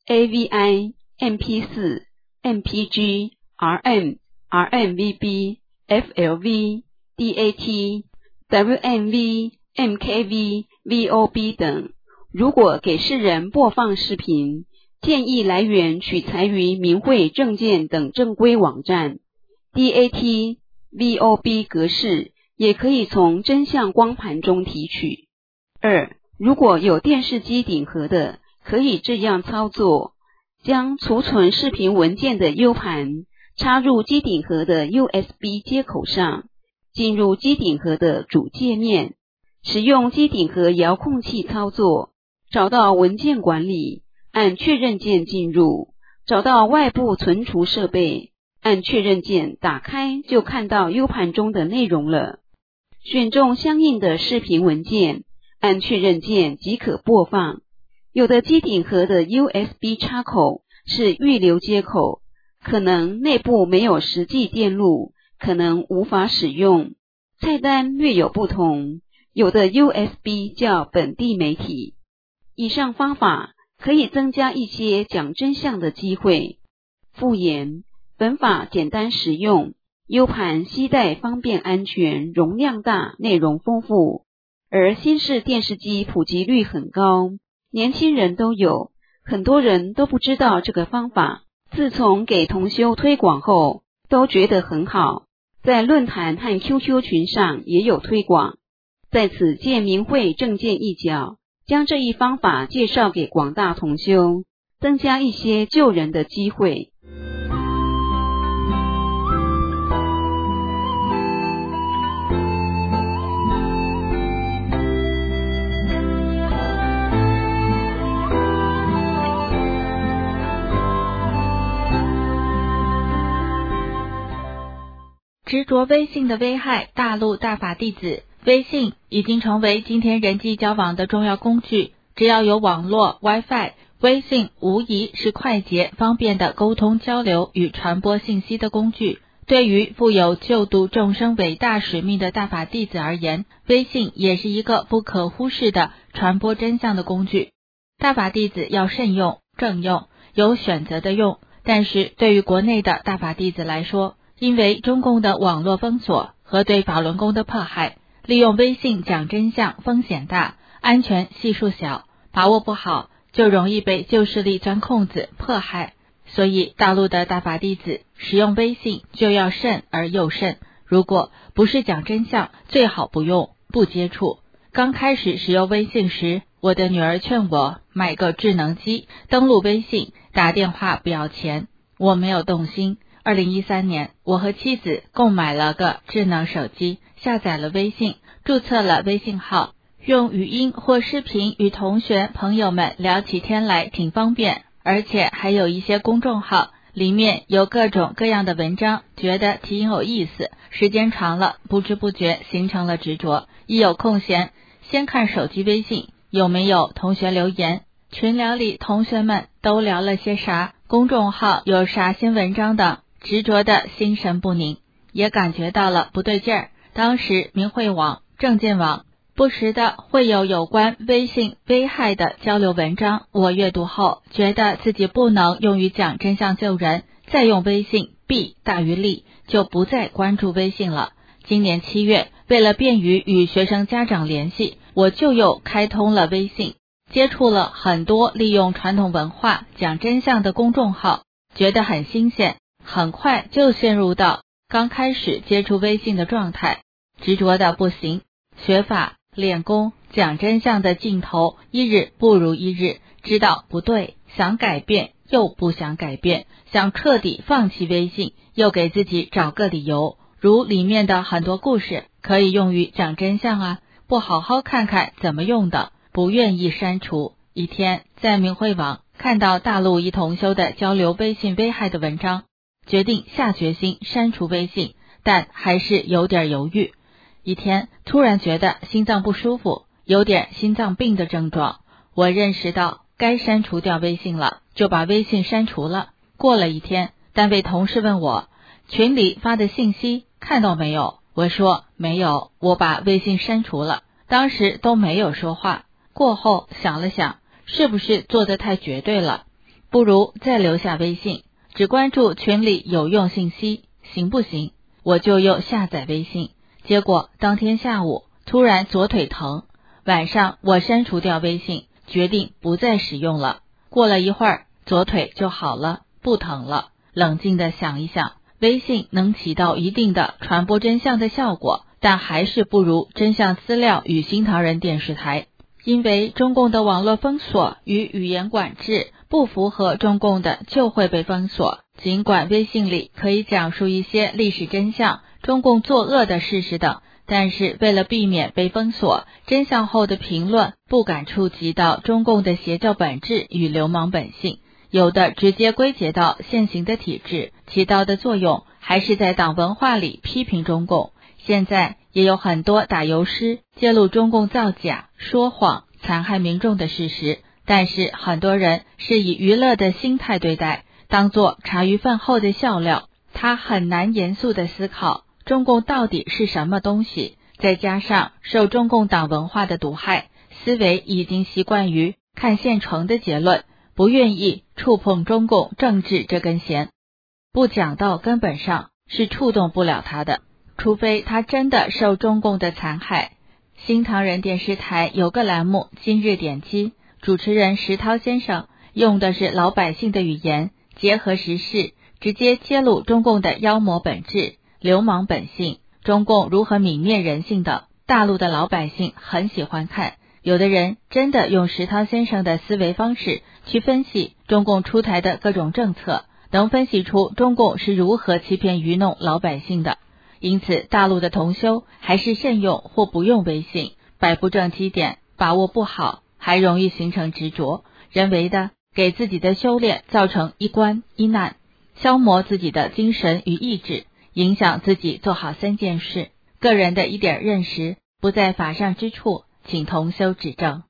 AVI、MP4、MP3、RM、RMVB、FLV、DAT、WMV、MKV、VOB 等。如果给世人播放视频，建议来源取材于明慧证件等正规网站。DAT、VOB 格式也可以从真相光盘中提取。2. 如果有电视机顶盒的， 可以这样操作：将储存视频文件的 U 盘插入机顶盒的 USB 接口上，进入机顶盒的主界面，使用机顶盒遥控器操作，找到文件管理，按确认键进入，找到外部存储设备，按确认键打开，就看到 U 盘中的内容了。选中相应的视频文件，按确认键即可播放。有的机顶盒的 USB 插口是预留接口，可能内部没有实际电路，可能无法使用。菜单略有不同，有的 USB 叫本地媒体。以上方法可以增加一些讲真相的机会。附言，本法简单实用， U 盘携带方便安全，容量大，内容丰富。而新式电视机普及率很高，年轻人都有，很多人都不知道这个方法。自从给同修推广后，都觉得很好，在论坛和 QQ 群上也有推广。在此借明慧正见一角，将这一方法介绍给广大同修，增加一些救人的机会。 执着微信的危害，大陆大法弟子。微信已经成为今天人际交往的重要工具，只要有网络 WiFi， 微信无疑是快捷方便的沟通交流与传播信息的工具。对于负有救度众生伟大使命的大法弟子而言，微信也是一个不可忽视的传播真相的工具。大法弟子要慎用、正用，有选择的用。但是对于国内的大法弟子来说，因为中共的网络封锁和对法轮功的迫害，利用微信讲真相风险大，安全系数小，把握不好就容易被旧势力钻空子迫害。所以大陆的大法弟子使用微信就要慎而又慎，如果不是讲真相，最好不用，不接触。刚开始使用微信时，我的女儿劝我买个智能机，登录微信，打电话不要钱，我没有动心。2013年，我和妻子共买了个智能手机，下载了微信，注册了微信号，用语音或视频与同学朋友们聊起天来挺方便，而且还有一些公众号，里面有各种各样的文章，觉得挺有意思。时间长了，不知不觉形成了执着，一有空闲，先看手机微信有没有同学留言，群聊里同学们都聊了些啥，公众号有啥新文章的，执着的心神不宁，也感觉到了不对劲儿。当时明慧网、正见网不时的会有关微信危害的交流文章，我阅读后觉得自己不能用于讲真相救人，再用微信弊大于利，就不再关注微信了。今年7月，为了便于与学生家长联系，我就又开通了微信，接触了很多利用传统文化讲真相的公众号，觉得很新鲜，很快就陷入到刚开始接触微信的状态，执着的不行。学法练功讲真相的劲头一日不如一日，知道不对，想改变又不想改变，想彻底放弃微信，又给自己找个理由，如里面的很多故事可以用于讲真相啊，不好好看看怎么用的，不愿意删除。一天在明慧网看到大陆一同修的交流微信危害的文章，决定下决心删除微信，但还是有点犹豫。一天突然觉得心脏不舒服，有点心脏病的症状，我认识到该删除掉微信了，就把微信删除了。过了一天，单位同事问我群里发的信息看到没有，我说没有，我把微信删除了。当时都没有说话，过后想了想，是不是做得太绝对了，不如再留下微信，只关注群里有用信息，行不行？我就又下载微信，结果当天下午突然左腿疼，晚上我删除掉微信，决定不再使用了。过了一会儿，左腿就好了，不疼了。冷静地想一想，微信能起到一定的传播真相的效果，但还是不如真相资料与新唐人电视台。 因为中共的网络封锁与语言管制不符合中共的就会被封锁。尽管微信里可以讲述一些历史真相、中共作恶的事实等，但是为了避免被封锁，真相后的评论不敢触及到中共的邪教本质与流氓本性，有的直接归结到现行的体制，起到的作用还是在党文化里批评中共。现在也有很多打油诗揭露中共造假、说谎、残害民众的事实，但是很多人是以娱乐的心态对待，当作茶余饭后的笑料，他很难严肃地思考中共到底是什么东西。再加上受中共党文化的毒害，思维已经习惯于看现成的结论，不愿意触碰中共政治这根弦，不讲到根本上是触动不了他的，除非他真的受中共的残害。新唐人电视台有个栏目今日点击，主持人石涛先生用的是老百姓的语言，结合时事，直接揭露中共的妖魔本质、流氓本性，中共如何泯灭人性等。大陆的老百姓很喜欢看，有的人真的用石涛先生的思维方式去分析中共出台的各种政策，能分析出中共是如何欺骗愚弄老百姓的。因此大陆的同修还是慎用或不用微信，摆不正基点，把握不好，还容易形成执着，人为的给自己的修炼造成一关一难，消磨自己的精神与意志，影响自己做好3件事。个人的一点认识不在法上之处，请同修指正。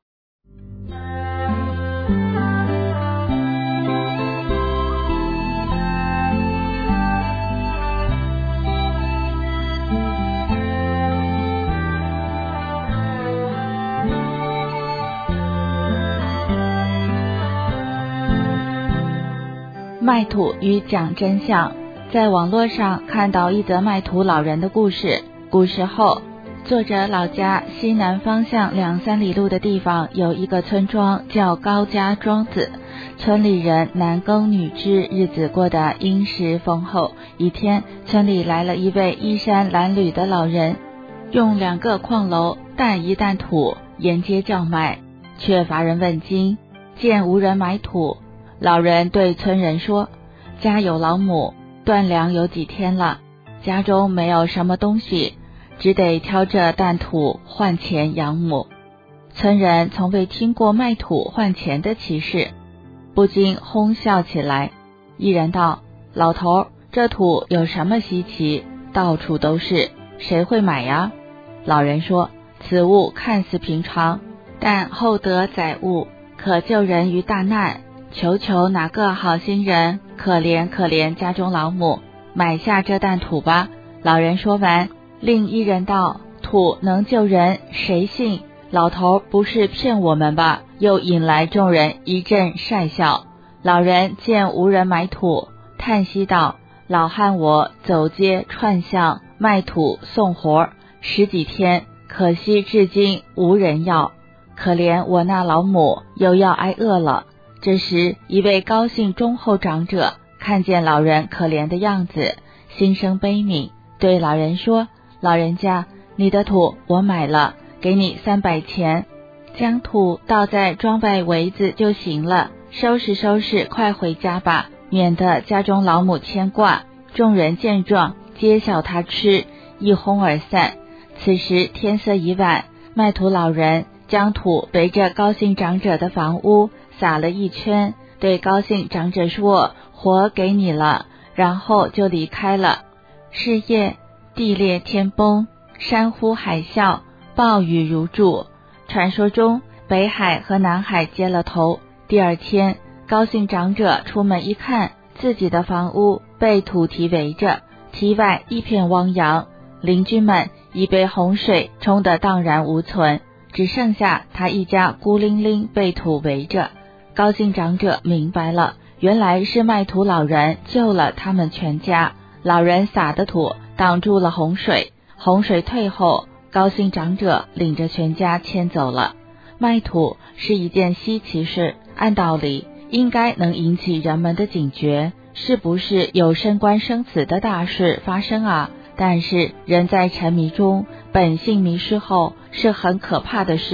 卖土与讲真相。在网络上看到一则卖土老人的故事。古时候，作者老家西南方向2-3里路的地方有一个村庄叫高家庄子，村里人男耕女织，日子过得殷实丰厚。一天，村里来了一位衣衫褴褛的老人，用2个矿篓担一担土沿街叫卖，却乏人问津，见无人买土。老人对村人说，家有老母，断粮有几天了，家中没有什么东西，只得挑着担土换钱养母。村人从未听过卖土换钱的奇事，不禁哄笑起来。一人道，老头，这土有什么稀奇，到处都是，谁会买呀？老人说，此物看似平常，但厚德载物，可救人于大难，求求哪个好心人，可怜可怜家中老母，买下这担土吧。老人说完，另一人道，土能救人，谁信？老头不是骗我们吧？又引来众人一阵讪笑。老人见无人买土，叹息道，老汉我走街串巷卖土送活10几天，可惜至今无人要，可怜我那老母又要挨饿了。这时一位高兴忠厚长者看见老人可怜的样子，心生悲悯，对老人说，老人家，你的土我买了，给你300钱，将土倒在庄外围子就行了，收拾收拾快回家吧，免得家中老母牵挂。众人见状揭晓他吃，一哄而散。此时天色已晚，卖土老人将土围着高兴长者的房屋撒了一圈，对高兴长者说，活给你了，然后就离开了。是夜，地裂天崩，山呼海啸，暴雨如注。传说中北海和南海接了头。第二天，高兴长者出门一看，自己的房屋被土堤围着，堤外一片汪洋，邻居们已被洪水冲得荡然无存，只剩下他一家孤零零被土围着。高兴长者明白了，原来是卖土老人救了他们全家。老人撒的土挡住了洪水，洪水退后，高兴长者领着全家迁走了。卖土是一件稀奇事，按道理应该能引起人们的警觉，是不是有身关生死的大事发生啊？但是人在沉迷中，本性迷失后是很可怕的事，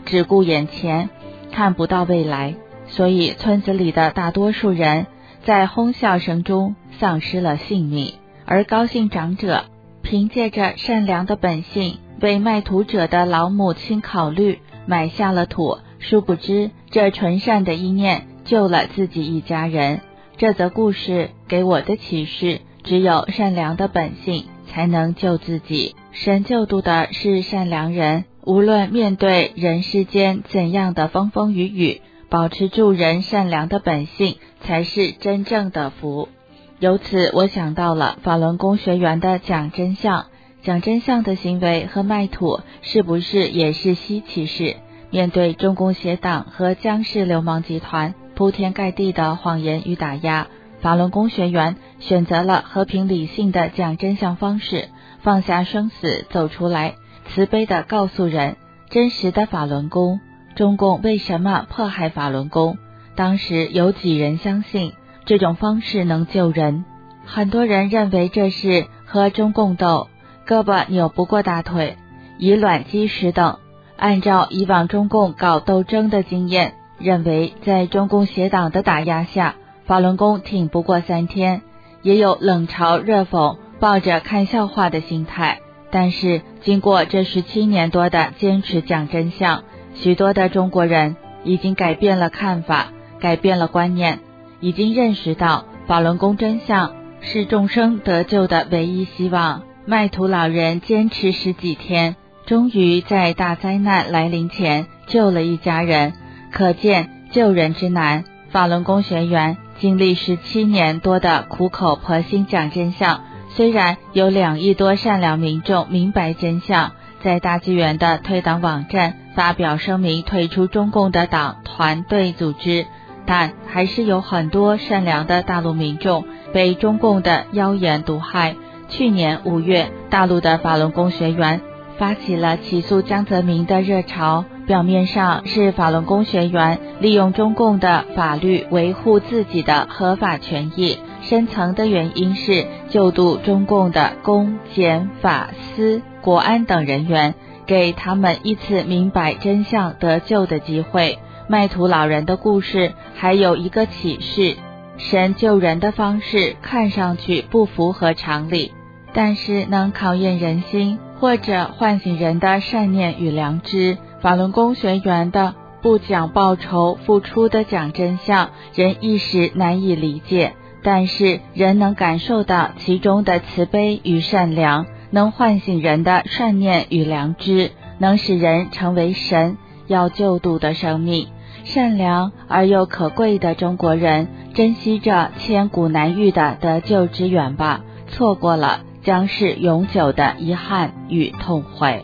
只顾眼前，看不到未来，所以村子里的大多数人在哄笑声中丧失了性命，而高姓长者凭借着善良的本性，为卖土者的老母亲考虑，买下了土，殊不知这纯善的意念救了自己一家人。这则故事给我的启示，只有善良的本性才能救自己。神救度的是善良人，无论面对人世间怎样的风风雨雨，保持住人善良的本性才是真正的福。由此我想到了法轮功学员的讲真相。讲真相的行为和卖土是不是也是稀奇事？面对中共邪党和江氏流氓集团铺天盖地的谎言与打压，法轮功学员选择了和平理性的讲真相方式，放下生死走出来，慈悲地告诉人真实的法轮功。中共为什么迫害法轮功？当时有几人相信这种方式能救人？很多人认为这是和中共斗，胳膊扭不过大腿，以卵击石等。按照以往中共搞斗争的经验，认为在中共邪党的打压下，法轮功挺不过3天。也有冷嘲热讽，抱着看笑话的心态。但是经过这17年多的坚持讲真相，许多的中国人已经改变了看法，改变了观念，已经认识到法轮功真相是众生得救的唯一希望。卖土老人坚持10几天，终于在大灾难来临前救了一家人，可见救人之难。法轮功学员经历17年多的苦口婆心讲真相，虽然有2亿多善良民众明白真相，在大纪元的退党网站发表声明退出中共的党团队组织，但还是有很多善良的大陆民众被中共的妖言毒害。去年5月，大陆的法轮功学员发起了起诉江泽民的热潮，表面上是法轮功学员利用中共的法律维护自己的合法权益，深层的原因是救度中共的公检法司国安等人员，给他们一次明白真相得救的机会。卖土老人的故事还有一个启示，神救人的方式看上去不符合常理，但是能考验人心，或者唤醒人的善念与良知。法轮功学员的不讲报酬付出的讲真相，人一时难以理解，但是人能感受到其中的慈悲与善良，能唤醒人的善念与良知，能使人成为神要救度的生命。善良而又可贵的中国人，珍惜着千古难遇的得救之缘吧，错过了将是永久的遗憾与痛悔。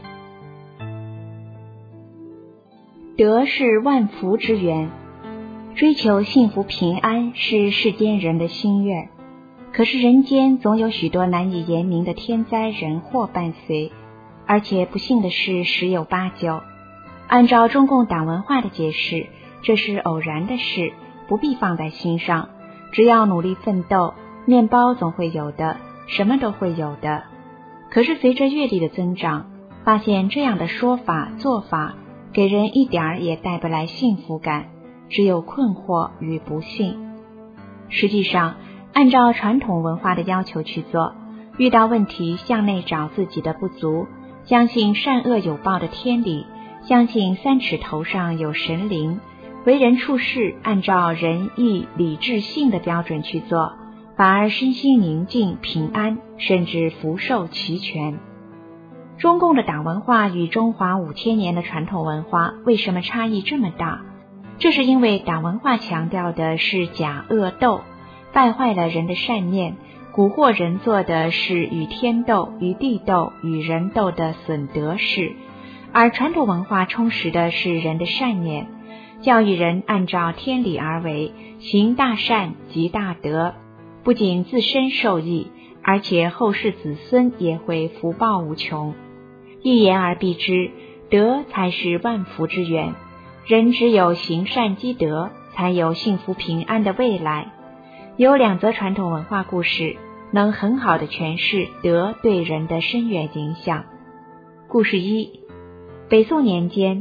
德是万福之源，追求幸福平安是世间人的心愿。可是人间总有许多难以言明的天灾人祸伴随，而且不幸的事十有八九。按照中共党文化的解释，这是偶然的事，不必放在心上，只要努力奋斗，面包总会有的，什么都会有的。可是随着阅历的增长，发现这样的说法做法给人一点儿也带不来幸福感，只有困惑与不幸。实际上，按照传统文化的要求去做，遇到问题向内找自己的不足，相信善恶有报的天理，相信3尺头上有神灵，为人处事按照仁义礼智信的标准去做，反而身心宁静平安，甚至福寿齐全。中共的党文化与中华5000年的传统文化为什么差异这么大？这是因为党文化强调的是假恶斗，败坏了人的善念，蛊惑人做的是与天斗、与地斗、与人斗的损德事，而传统文化充实的是人的善念，教育人按照天理而为，行大善积大德，不仅自身受益，而且后世子孙也会福报无穷。一言而蔽之，德才是万福之源，人只有行善积德，才有幸福平安的未来。有2则传统文化故事能很好的诠释德对人的深远影响。故事1，北宋年间，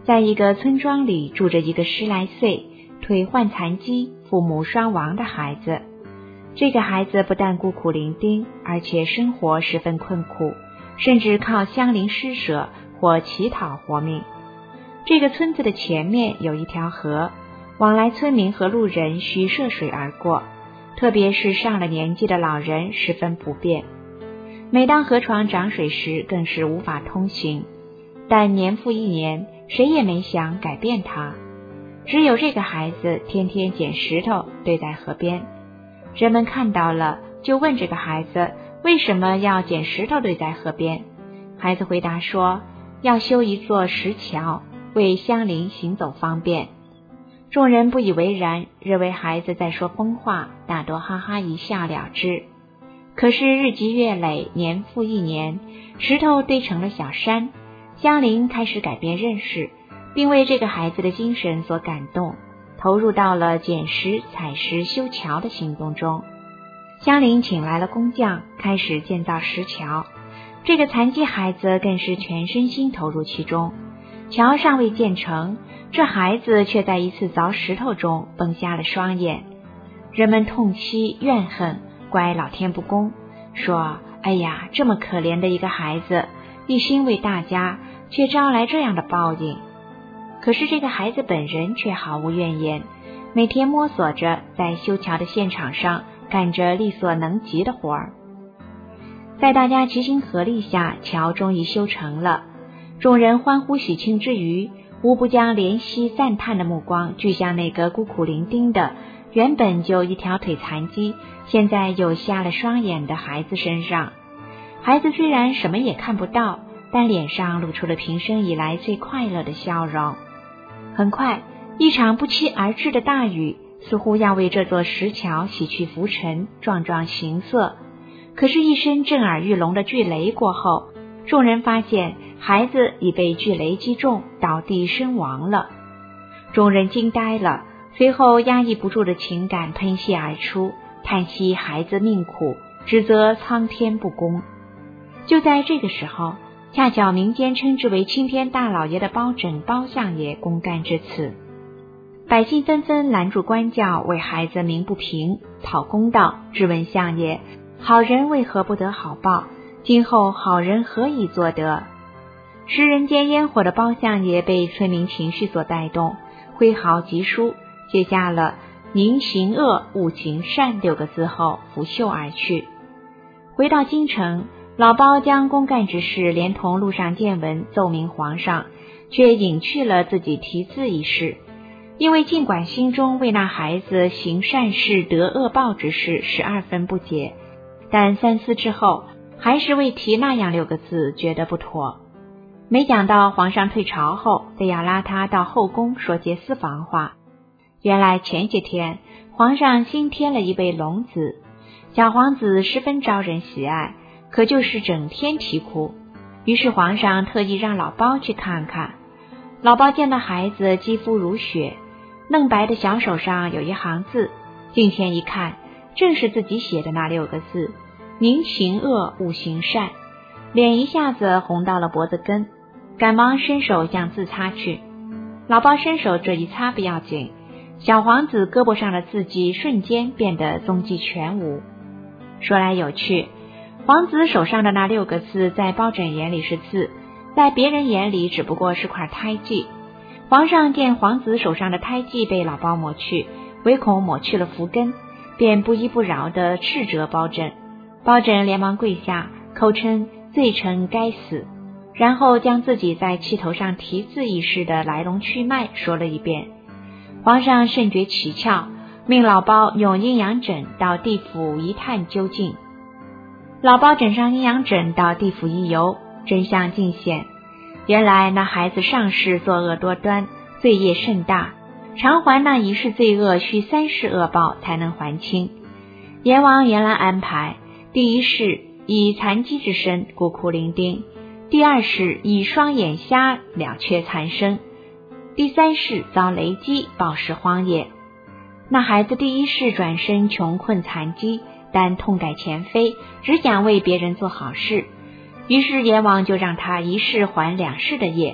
在一个村庄里住着一个10来岁、腿患残疾、父母双亡的孩子。这个孩子不但孤苦伶仃，而且生活十分困苦，甚至靠乡邻施舍或乞讨活命。这个村子的前面有一条河，往来村民和路人需涉水而过，特别是上了年纪的老人十分不便。每当河床涨水时，更是无法通行。但年复一年，谁也没想改变它。只有这个孩子天天捡石头堆在河边。人们看到了，就问这个孩子为什么要捡石头堆在河边。孩子回答说，要修一座石桥，为乡邻行走方便。众人不以为然，认为孩子在说疯话，大多哈哈一笑了之。可是日积月累，年复一年，石头堆成了小山，乡邻开始改变认识，并为这个孩子的精神所感动，投入到了捡石、采石、修桥的行动中。乡邻请来了工匠，开始建造石桥。这个残疾孩子更是全身心投入其中。桥尚未建成，这孩子却在一次凿石头中崩瞎了双眼。人们痛惜怨恨，怪老天不公，说：哎呀，这么可怜的一个孩子，一心为大家，却招来这样的报应。可是这个孩子本人却毫无怨言，每天摸索着在修桥的现场上干着力所能及的活儿。在大家齐心合力下，桥终于修成了。众人欢呼喜庆之余，无不将怜惜赞叹的目光聚向那个孤苦伶仃的，原本就一条腿残疾，现在又瞎了双眼的孩子身上。孩子虽然什么也看不到，但脸上露出了平生以来最快乐的笑容。很快，一场不期而至的大雨似乎要为这座石桥洗去浮尘，壮壮形色。可是一声震耳欲聋的巨雷过后，众人发现孩子已被巨雷击中，倒地身亡了。众人惊呆了，随后压抑不住的情感喷泄而出，叹息孩子命苦，指责苍天不公。就在这个时候，恰巧民间称之为青天大老爷的包拯包相爷公干至此，百姓纷纷拦住官轿，为孩子鸣不平，讨公道，质问相爷，好人为何不得好报？今后好人何以做得？食人间烟火的包相爷被村民情绪所带动，挥毫疾书，写下了宁行恶，勿行善6个字后拂袖而去。回到京城，老包将公干之事连同路上见闻奏明皇上，却隐去了自己题字一事。因为尽管心中为那孩子行善事得恶报之事12分不解，但三思之后，还是为提那样6个字觉得不妥。没想到皇上退朝后，非要拉他到后宫说些私房话。原来前些天皇上新添了一位龙子，小皇子十分招人喜爱，可就是整天啼哭。于是皇上特意让老包去看看。老包见到孩子肌肤如雪，嫩白的小手上有一行字，近前一看，正是自己写的那6个字：宁行恶，勿行善。脸一下子红到了脖子根，赶忙伸手向字擦去。老包伸手这一擦不要紧，小皇子胳膊上的字迹瞬间变得踪迹全无。说来有趣，皇子手上的那6个字在包拯眼里是字，在别人眼里只不过是块胎记。皇上见皇子手上的胎记被老包抹去，唯恐抹去了福根，便不依不饶地斥责包拯。包拯连忙跪下，口称罪臣该死，然后将自己在气头上题字一事的来龙去脉说了一遍。皇上甚觉奇巧，命老包用阴阳枕到地府一探究竟。老包枕上阴阳枕到地府一游，真相尽显。原来那孩子上世作恶多端，罪业甚大，偿还那一世罪恶需3世恶报才能还清。阎王原来安排，第一世以残疾之身孤苦伶仃，第2世以双眼瞎了却残生，第3世遭雷击暴尸荒野。那孩子第1世转身穷困残疾，但痛改前非，只想为别人做好事，于是阎王就让他1世还2世的业，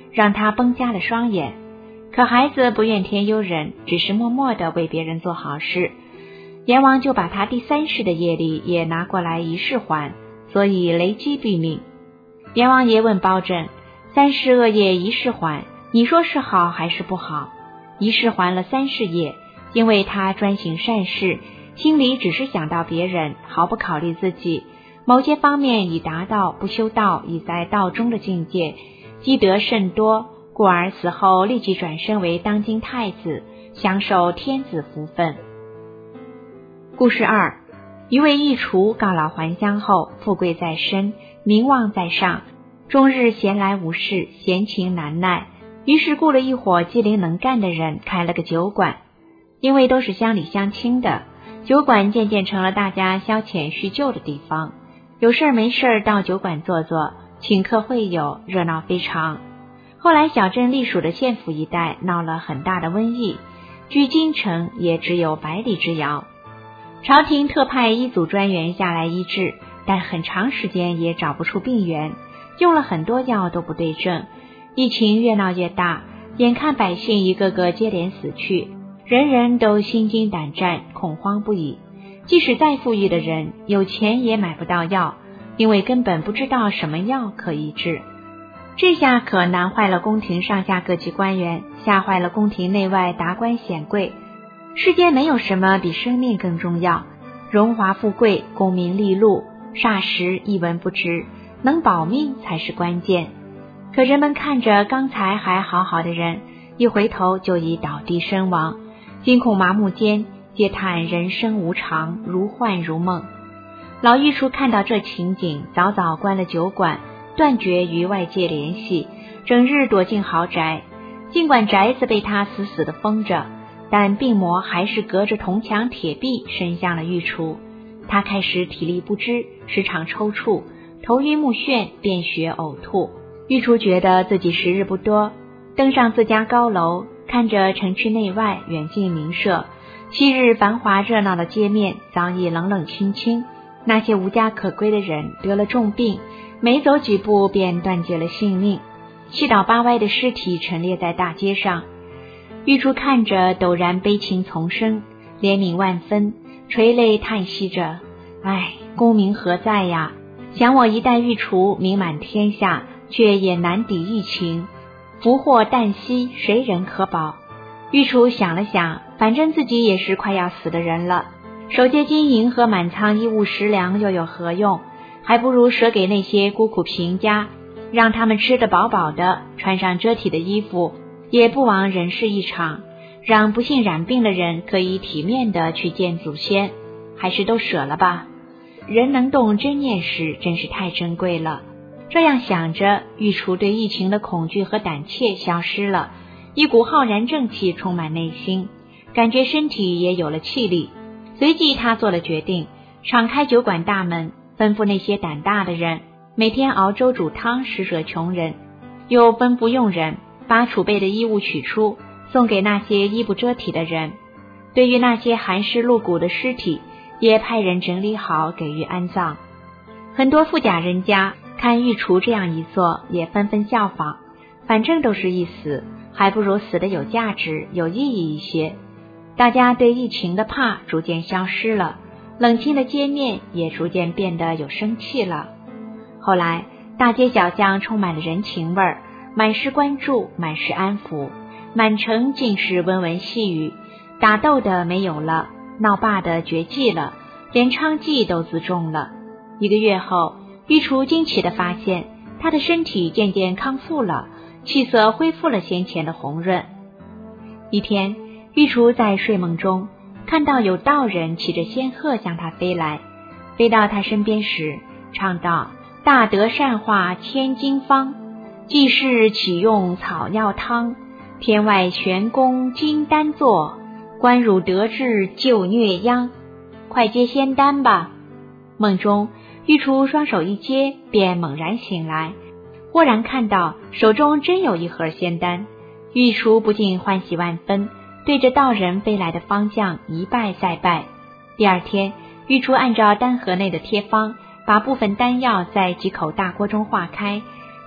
让他崩瞎了双眼。可孩子不怨天尤人，只是默默地为别人做好事。阎王就把他第3世的业力也拿过来1世还，所以雷击毙命。阎王爷问包拯，3世恶业1世还，你说是好还是不好？1世还了3世业，因为他专行善事，心里只是想到别人，毫不考虑自己，某些方面已达到不修道已在道中的境界，积德甚多，故而死后立即转生为当今太子，享受天子福分。故事2，一位御厨告老还乡后，富贵在身，名望在上，终日闲来无事，闲情难耐，于是雇了一伙机灵能干的人，开了个酒馆。因为都是乡里乡亲的，酒馆渐渐成了大家消遣叙旧的地方，有事没事到酒馆坐坐，请客会友，热闹非常。后来小镇隶属的县府一带闹了很大的瘟疫，距京城也只有100里之遥。朝廷特派一组专员下来医治，但很长时间也找不出病源，用了很多药都不对症，疫情越闹越大，眼看百姓一个个接连死去，人人都心惊胆战，恐慌不已。即使再富裕的人，有钱也买不到药，因为根本不知道什么药可医治。这下可难坏了宫廷上下各级官员，吓坏了宫廷内外达官显贵。世间没有什么比生命更重要，荣华富贵、功名利禄，霎时一文不值，能保命才是关键。可人们看着刚才还好好的人，一回头就已倒地身亡，惊恐麻木间，皆叹人生无常，如幻如梦。老御厨看到这情景，早早关了酒馆，断绝与外界联系，整日躲进豪宅。尽管宅子被他死死地封着，但病魔还是隔着铜墙铁壁伸向了御厨。他开始体力不支，时常抽搐，头晕目眩，便血呕吐。御厨觉得自己时日不多，登上自家高楼，看着城区内外远近名舍，昔日繁华热闹的街面早已冷冷清清，那些无家可归的人得了重病，没走几步便断绝了性命，七倒八歪的尸体陈列在大街上。御厨看着陡然悲情丛生，怜悯万分，垂泪叹息着，唉，功名何在呀，想我一代御厨名满天下，却也难抵疫情，福祸旦夕，谁人可保？御厨想了想，反正自己也是快要死的人了，守借金银和满仓衣物食粮又有何用？还不如舍给那些孤苦贫家，让他们吃得饱饱的，穿上遮体的衣服，也不枉人世一场，让不幸染病的人可以体面地去见祖先，还是都舍了吧。人能动真念时真是太珍贵了。这样想着，御厨对疫情的恐惧和胆怯消失了，一股浩然正气充满内心，感觉身体也有了气力。随即他做了决定，敞开酒馆大门，吩咐那些胆大的人每天熬粥煮汤施舍穷人，又吩咐佣人把储备的衣物取出，送给那些衣不遮体的人。对于那些寒湿露骨的尸体，也派人整理好给予安葬。很多富甲人家看御厨这样一做，也纷纷效仿，反正都是一死，还不如死得有价值有意义一些。大家对疫情的怕逐渐消失了，冷清的街面也逐渐变得有生气了。后来大街小巷充满了人情味儿，满是关注，满是安抚，满城尽是温文细语，打斗的没有了，闹罢的绝迹了，连娼妓都自重了。1个月后，御厨惊奇地发现，他的身体渐渐康复了，气色恢复了先前的红润。一天，御厨在睡梦中看到有道人骑着仙鹤向他飞来，飞到他身边时唱道：大德善化千金方，济世启用草药汤，天外玄功金丹作，官汝得志救疟殃，快接仙丹吧。梦中御厨双手一接，便猛然醒来，忽然看到手中真有一盒仙丹，御厨不禁欢喜万分，对着道人飞来的方向一拜再拜。第二天，御厨按照丹盒内的贴方，把部分丹药在几口大锅中化开，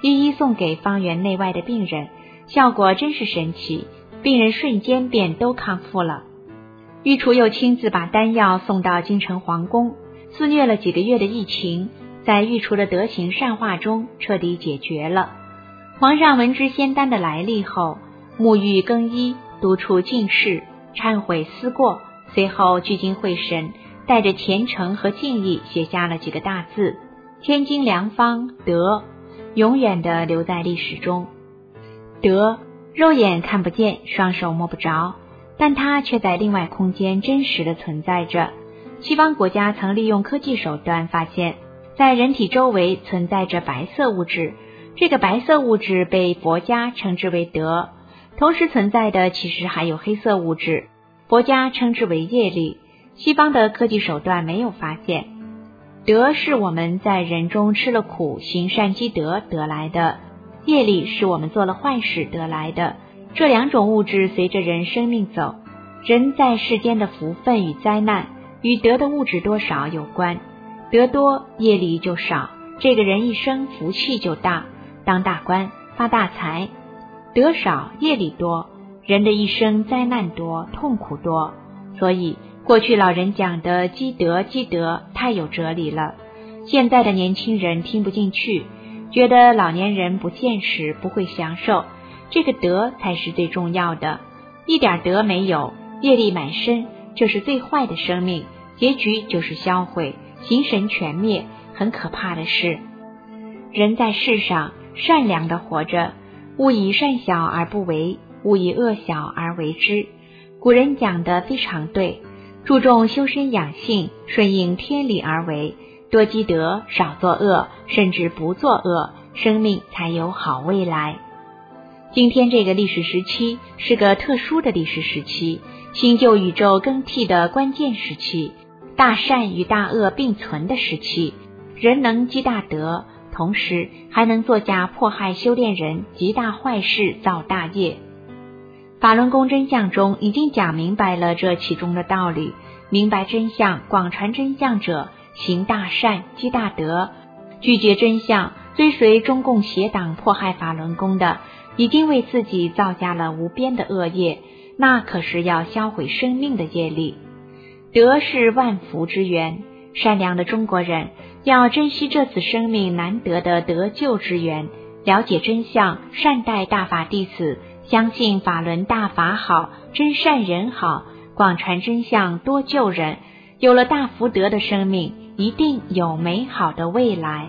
一一送给方圆内外的病人，效果真是神奇，病人瞬间便都康复了。御厨又亲自把丹药送到京城皇宫，肆虐了几个月的疫情，在御厨的德行善化中彻底解决了。皇上闻知仙丹的来历后，沐浴更衣，督促进士，忏悔思过，随后聚精会神，带着虔诚和敬意写下了几个大字：天津良方德，永远地留在历史中。德，肉眼看不见，双手摸不着，但它却在另外空间真实地存在着。西方国家曾利用科技手段发现，在人体周围存在着白色物质，这个白色物质被佛家称之为德，同时存在的其实还有黑色物质，佛家称之为业力，西方的科技手段没有发现。德是我们在人中吃了苦，行善积德得来的，业力是我们做了坏事得来的。这两种物质随着人生命走，人在世间的福分与灾难与德的物质多少有关，德多业力就少，这个人一生福气就大，当大官发大财；德少业力多，人的一生灾难多，痛苦多。所以过去老人讲的积德积德太有哲理了，现在的年轻人听不进去，觉得老年人不现实，不会享受，这个德才是最重要的。一点德没有，业力满身，就是最坏的生命，结局就是销毁，形神全灭，很可怕的事。人在世上善良的活着，勿以善小而不为，勿以恶小而为之。古人讲的非常对，注重修身养性，顺应天理而为，多积德，少作恶，甚至不作恶，生命才有好未来。今天这个历史时期是个特殊的历史时期，新旧宇宙更替的关键时期，大善与大恶并存的时期，人能积大德，同时还能作假迫害修炼人，极大坏事造大业。法轮功真相中已经讲明白了这其中的道理，明白真相，广传真相者行大善，积大德；拒绝真相，追随中共邪党迫害法轮功的，已经为自己造下了无边的恶业，那可是要销毁生命的业力。德是万福之源，善良的中国人要珍惜这次生命难得的得救之源，了解真相，善待大法弟子，相信法轮大法好，真善人好，广传真相，多救人，有了大福德的生命，一定有美好的未来。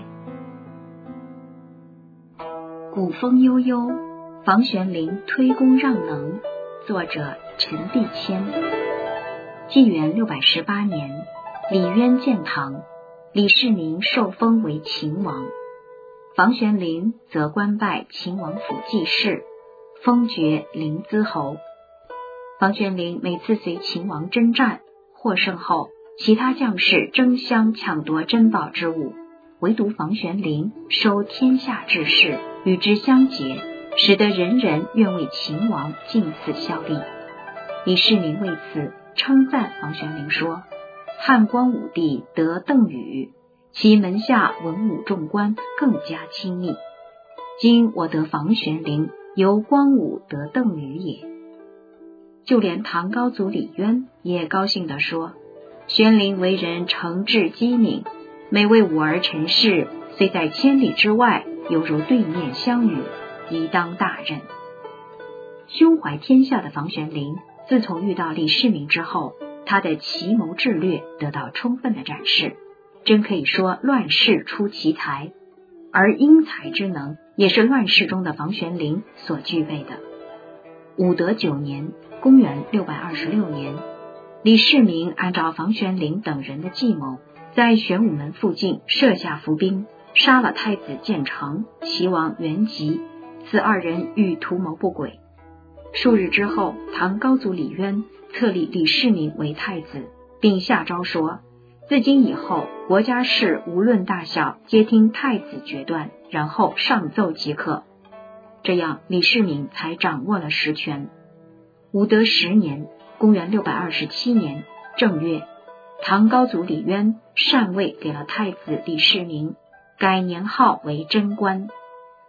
古风悠悠，房玄龄推功让能，作者陈必谦。纪元618年，李渊建唐，李世民受封为秦王，房玄龄则官拜秦王府记事，封爵临淄侯。房玄龄每次随秦王征战，获胜后，其他将士争相抢夺珍宝之物，唯独房玄龄收天下之事，与之相结，使得人人愿为秦王尽此效力。李世民为此称赞房玄龄说：汉光武帝得邓禹，其门下文武众官更加亲密，今我得房玄龄，由光武得邓禹也。就连唐高祖李渊也高兴地说：玄龄为人诚挚机敏，每为吾儿陈事，虽在千里之外，犹如对面相与，宜当大任。胸怀天下的房玄龄，自从遇到李世民之后，他的奇谋智略得到充分的展示，真可以说乱世出奇才，而英才之能也是乱世中的房玄龄所具备的。武德9年，公元626年，李世民按照房玄龄等人的计谋，在玄武门附近设下伏兵，杀了太子建成、齐王元吉，此二人欲图谋不轨。数日之后，唐高祖李渊册立李世民为太子，并下诏说：自今以后，国家事无论大小，皆听太子决断，然后上奏即可。这样，李世民才掌握了实权。武德10年，公元627年正月，唐高祖李渊禅位给了太子李世民，改年号为贞观。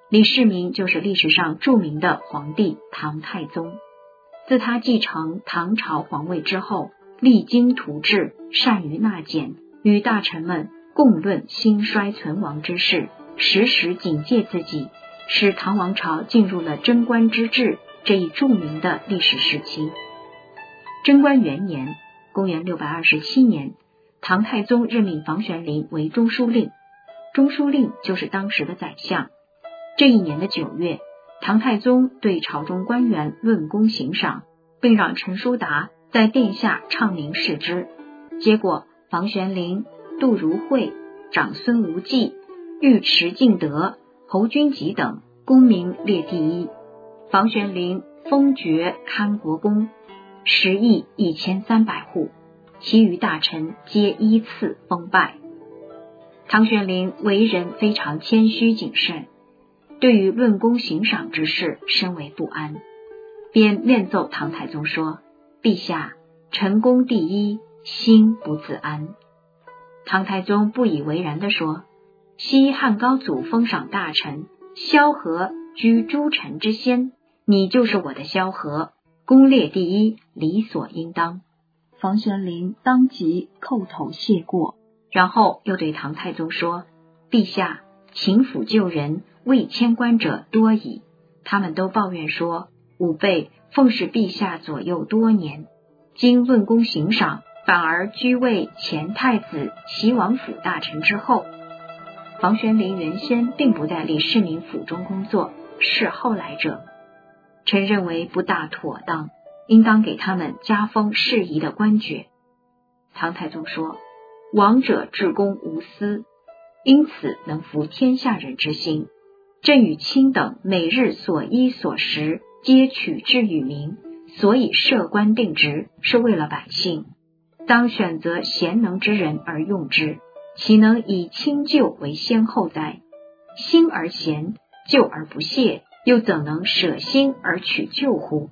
李世民就是历史上著名的皇帝唐太宗。自他继承唐朝皇位之后，励精图治，善于纳谏，与大臣们共论兴衰存亡之事，时时警戒自己，使唐王朝进入了贞观之治这一著名的历史时期。贞观元年，公元627年，唐太宗任命房玄龄为中书令，中书令就是当时的宰相。这一年的9月，唐太宗对朝中官员论功行赏，并让陈叔达在殿下唱名示之。结果房玄龄、杜如晦、长孙无忌、尉迟敬德、侯君集等功名列第一。房玄龄封爵看国公，10邑1300户，其余大臣皆依次封拜。唐玄龄为人非常谦虚谨慎，对于论功行赏之事深为不安，便面奏唐太宗说：陛下，臣功第一，心不自安。唐太宗不以为然地说：昔汉高祖封赏大臣，萧何居诸臣之先，你就是我的萧何，功列第一，理所应当。房玄龄当即叩头谢过，然后又对唐太宗说：陛下，秦府旧人未迁官者多矣，他们都抱怨说，吾辈奉侍陛下左右多年，经论功行赏，反而居位前太子齐王府大臣之后。房玄龄原先并不在李世民府中工作，是后来者，臣认为不大妥当，应当给他们加封适宜的官爵。唐太宗说：王者至公无私，因此能服天下人之心。朕与卿等每日所衣所食，皆取之于民，所以设官定职，是为了百姓。当选择贤能之人而用之，岂能以轻旧为先后哉？新而贤，旧而不懈，又怎能舍新而取旧乎？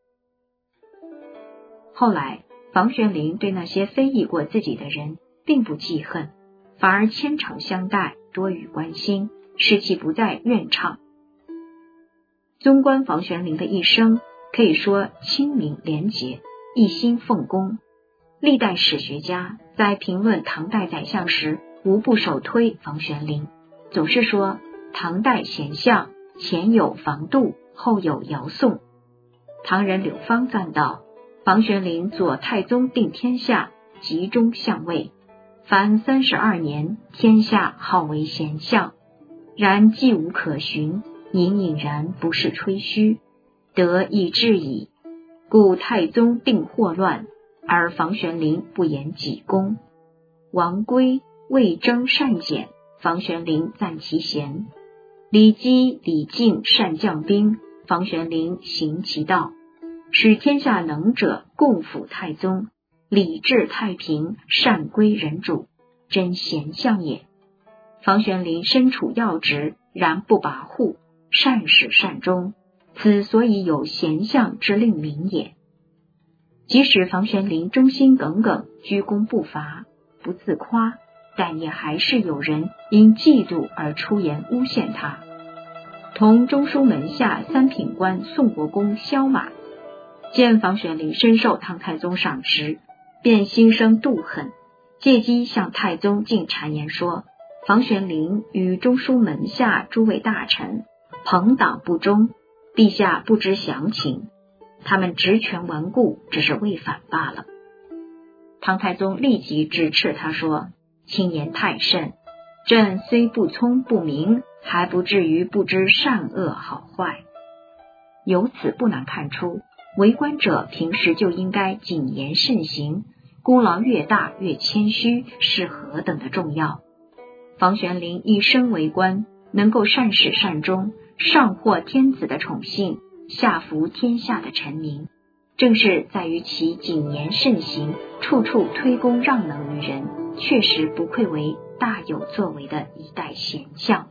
后来房玄龄对那些非议过自己的人并不记恨，反而谦诚相待，多予关心，使其不再怨怅。纵观房玄龄的一生，可以说清明廉洁，一心奉公。历代史学家在评论唐代宰相时，无不首推房玄龄，总是说唐代贤相，前有房度，后有尧宋。唐人柳芳赞道：房玄龄左太宗定天下，集中相位，凡32年，天下号为贤相，然既无可循，隐隐然不是吹嘘，得以治矣。故太宗定祸乱，而房玄龄不言己功。王圭、魏征善简，房玄龄赞其贤；李基、李靖善将兵，房玄龄行其道，使天下能者共辅太宗，理治太平，善归人主，真贤相也。房玄龄身处要职，然不跋扈，善始善终，此所以有贤相之令名也。即使房玄龄忠心耿耿，居功不伐，不自夸，但也还是有人因嫉妒而出言诬陷他。同中书门下三品官宋国公萧马见房玄龄深受唐太宗赏识，便心生妒恨，借机向太宗进谗言说，房玄龄与中书门下诸位大臣朋党不忠，陛下不知详情，他们职权顽固，只是为反罢了。唐太宗立即指斥他说，轻言太甚，朕虽不聪不明，还不至于不知善恶好坏。由此不难看出，为官者平时就应该谨言慎行，功劳越大越谦虚，是何等的重要。房玄龄一生为官，能够善始善终，上获天子的宠幸，下服天下的臣民，正是在于其谨言慎行，处处推功让能于人，确实不愧为大有作为的一代贤相。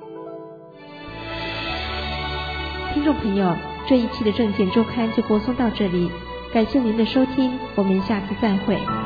听众朋友，这一期的政见周刊就播送到这里，感谢您的收听，我们下次再会。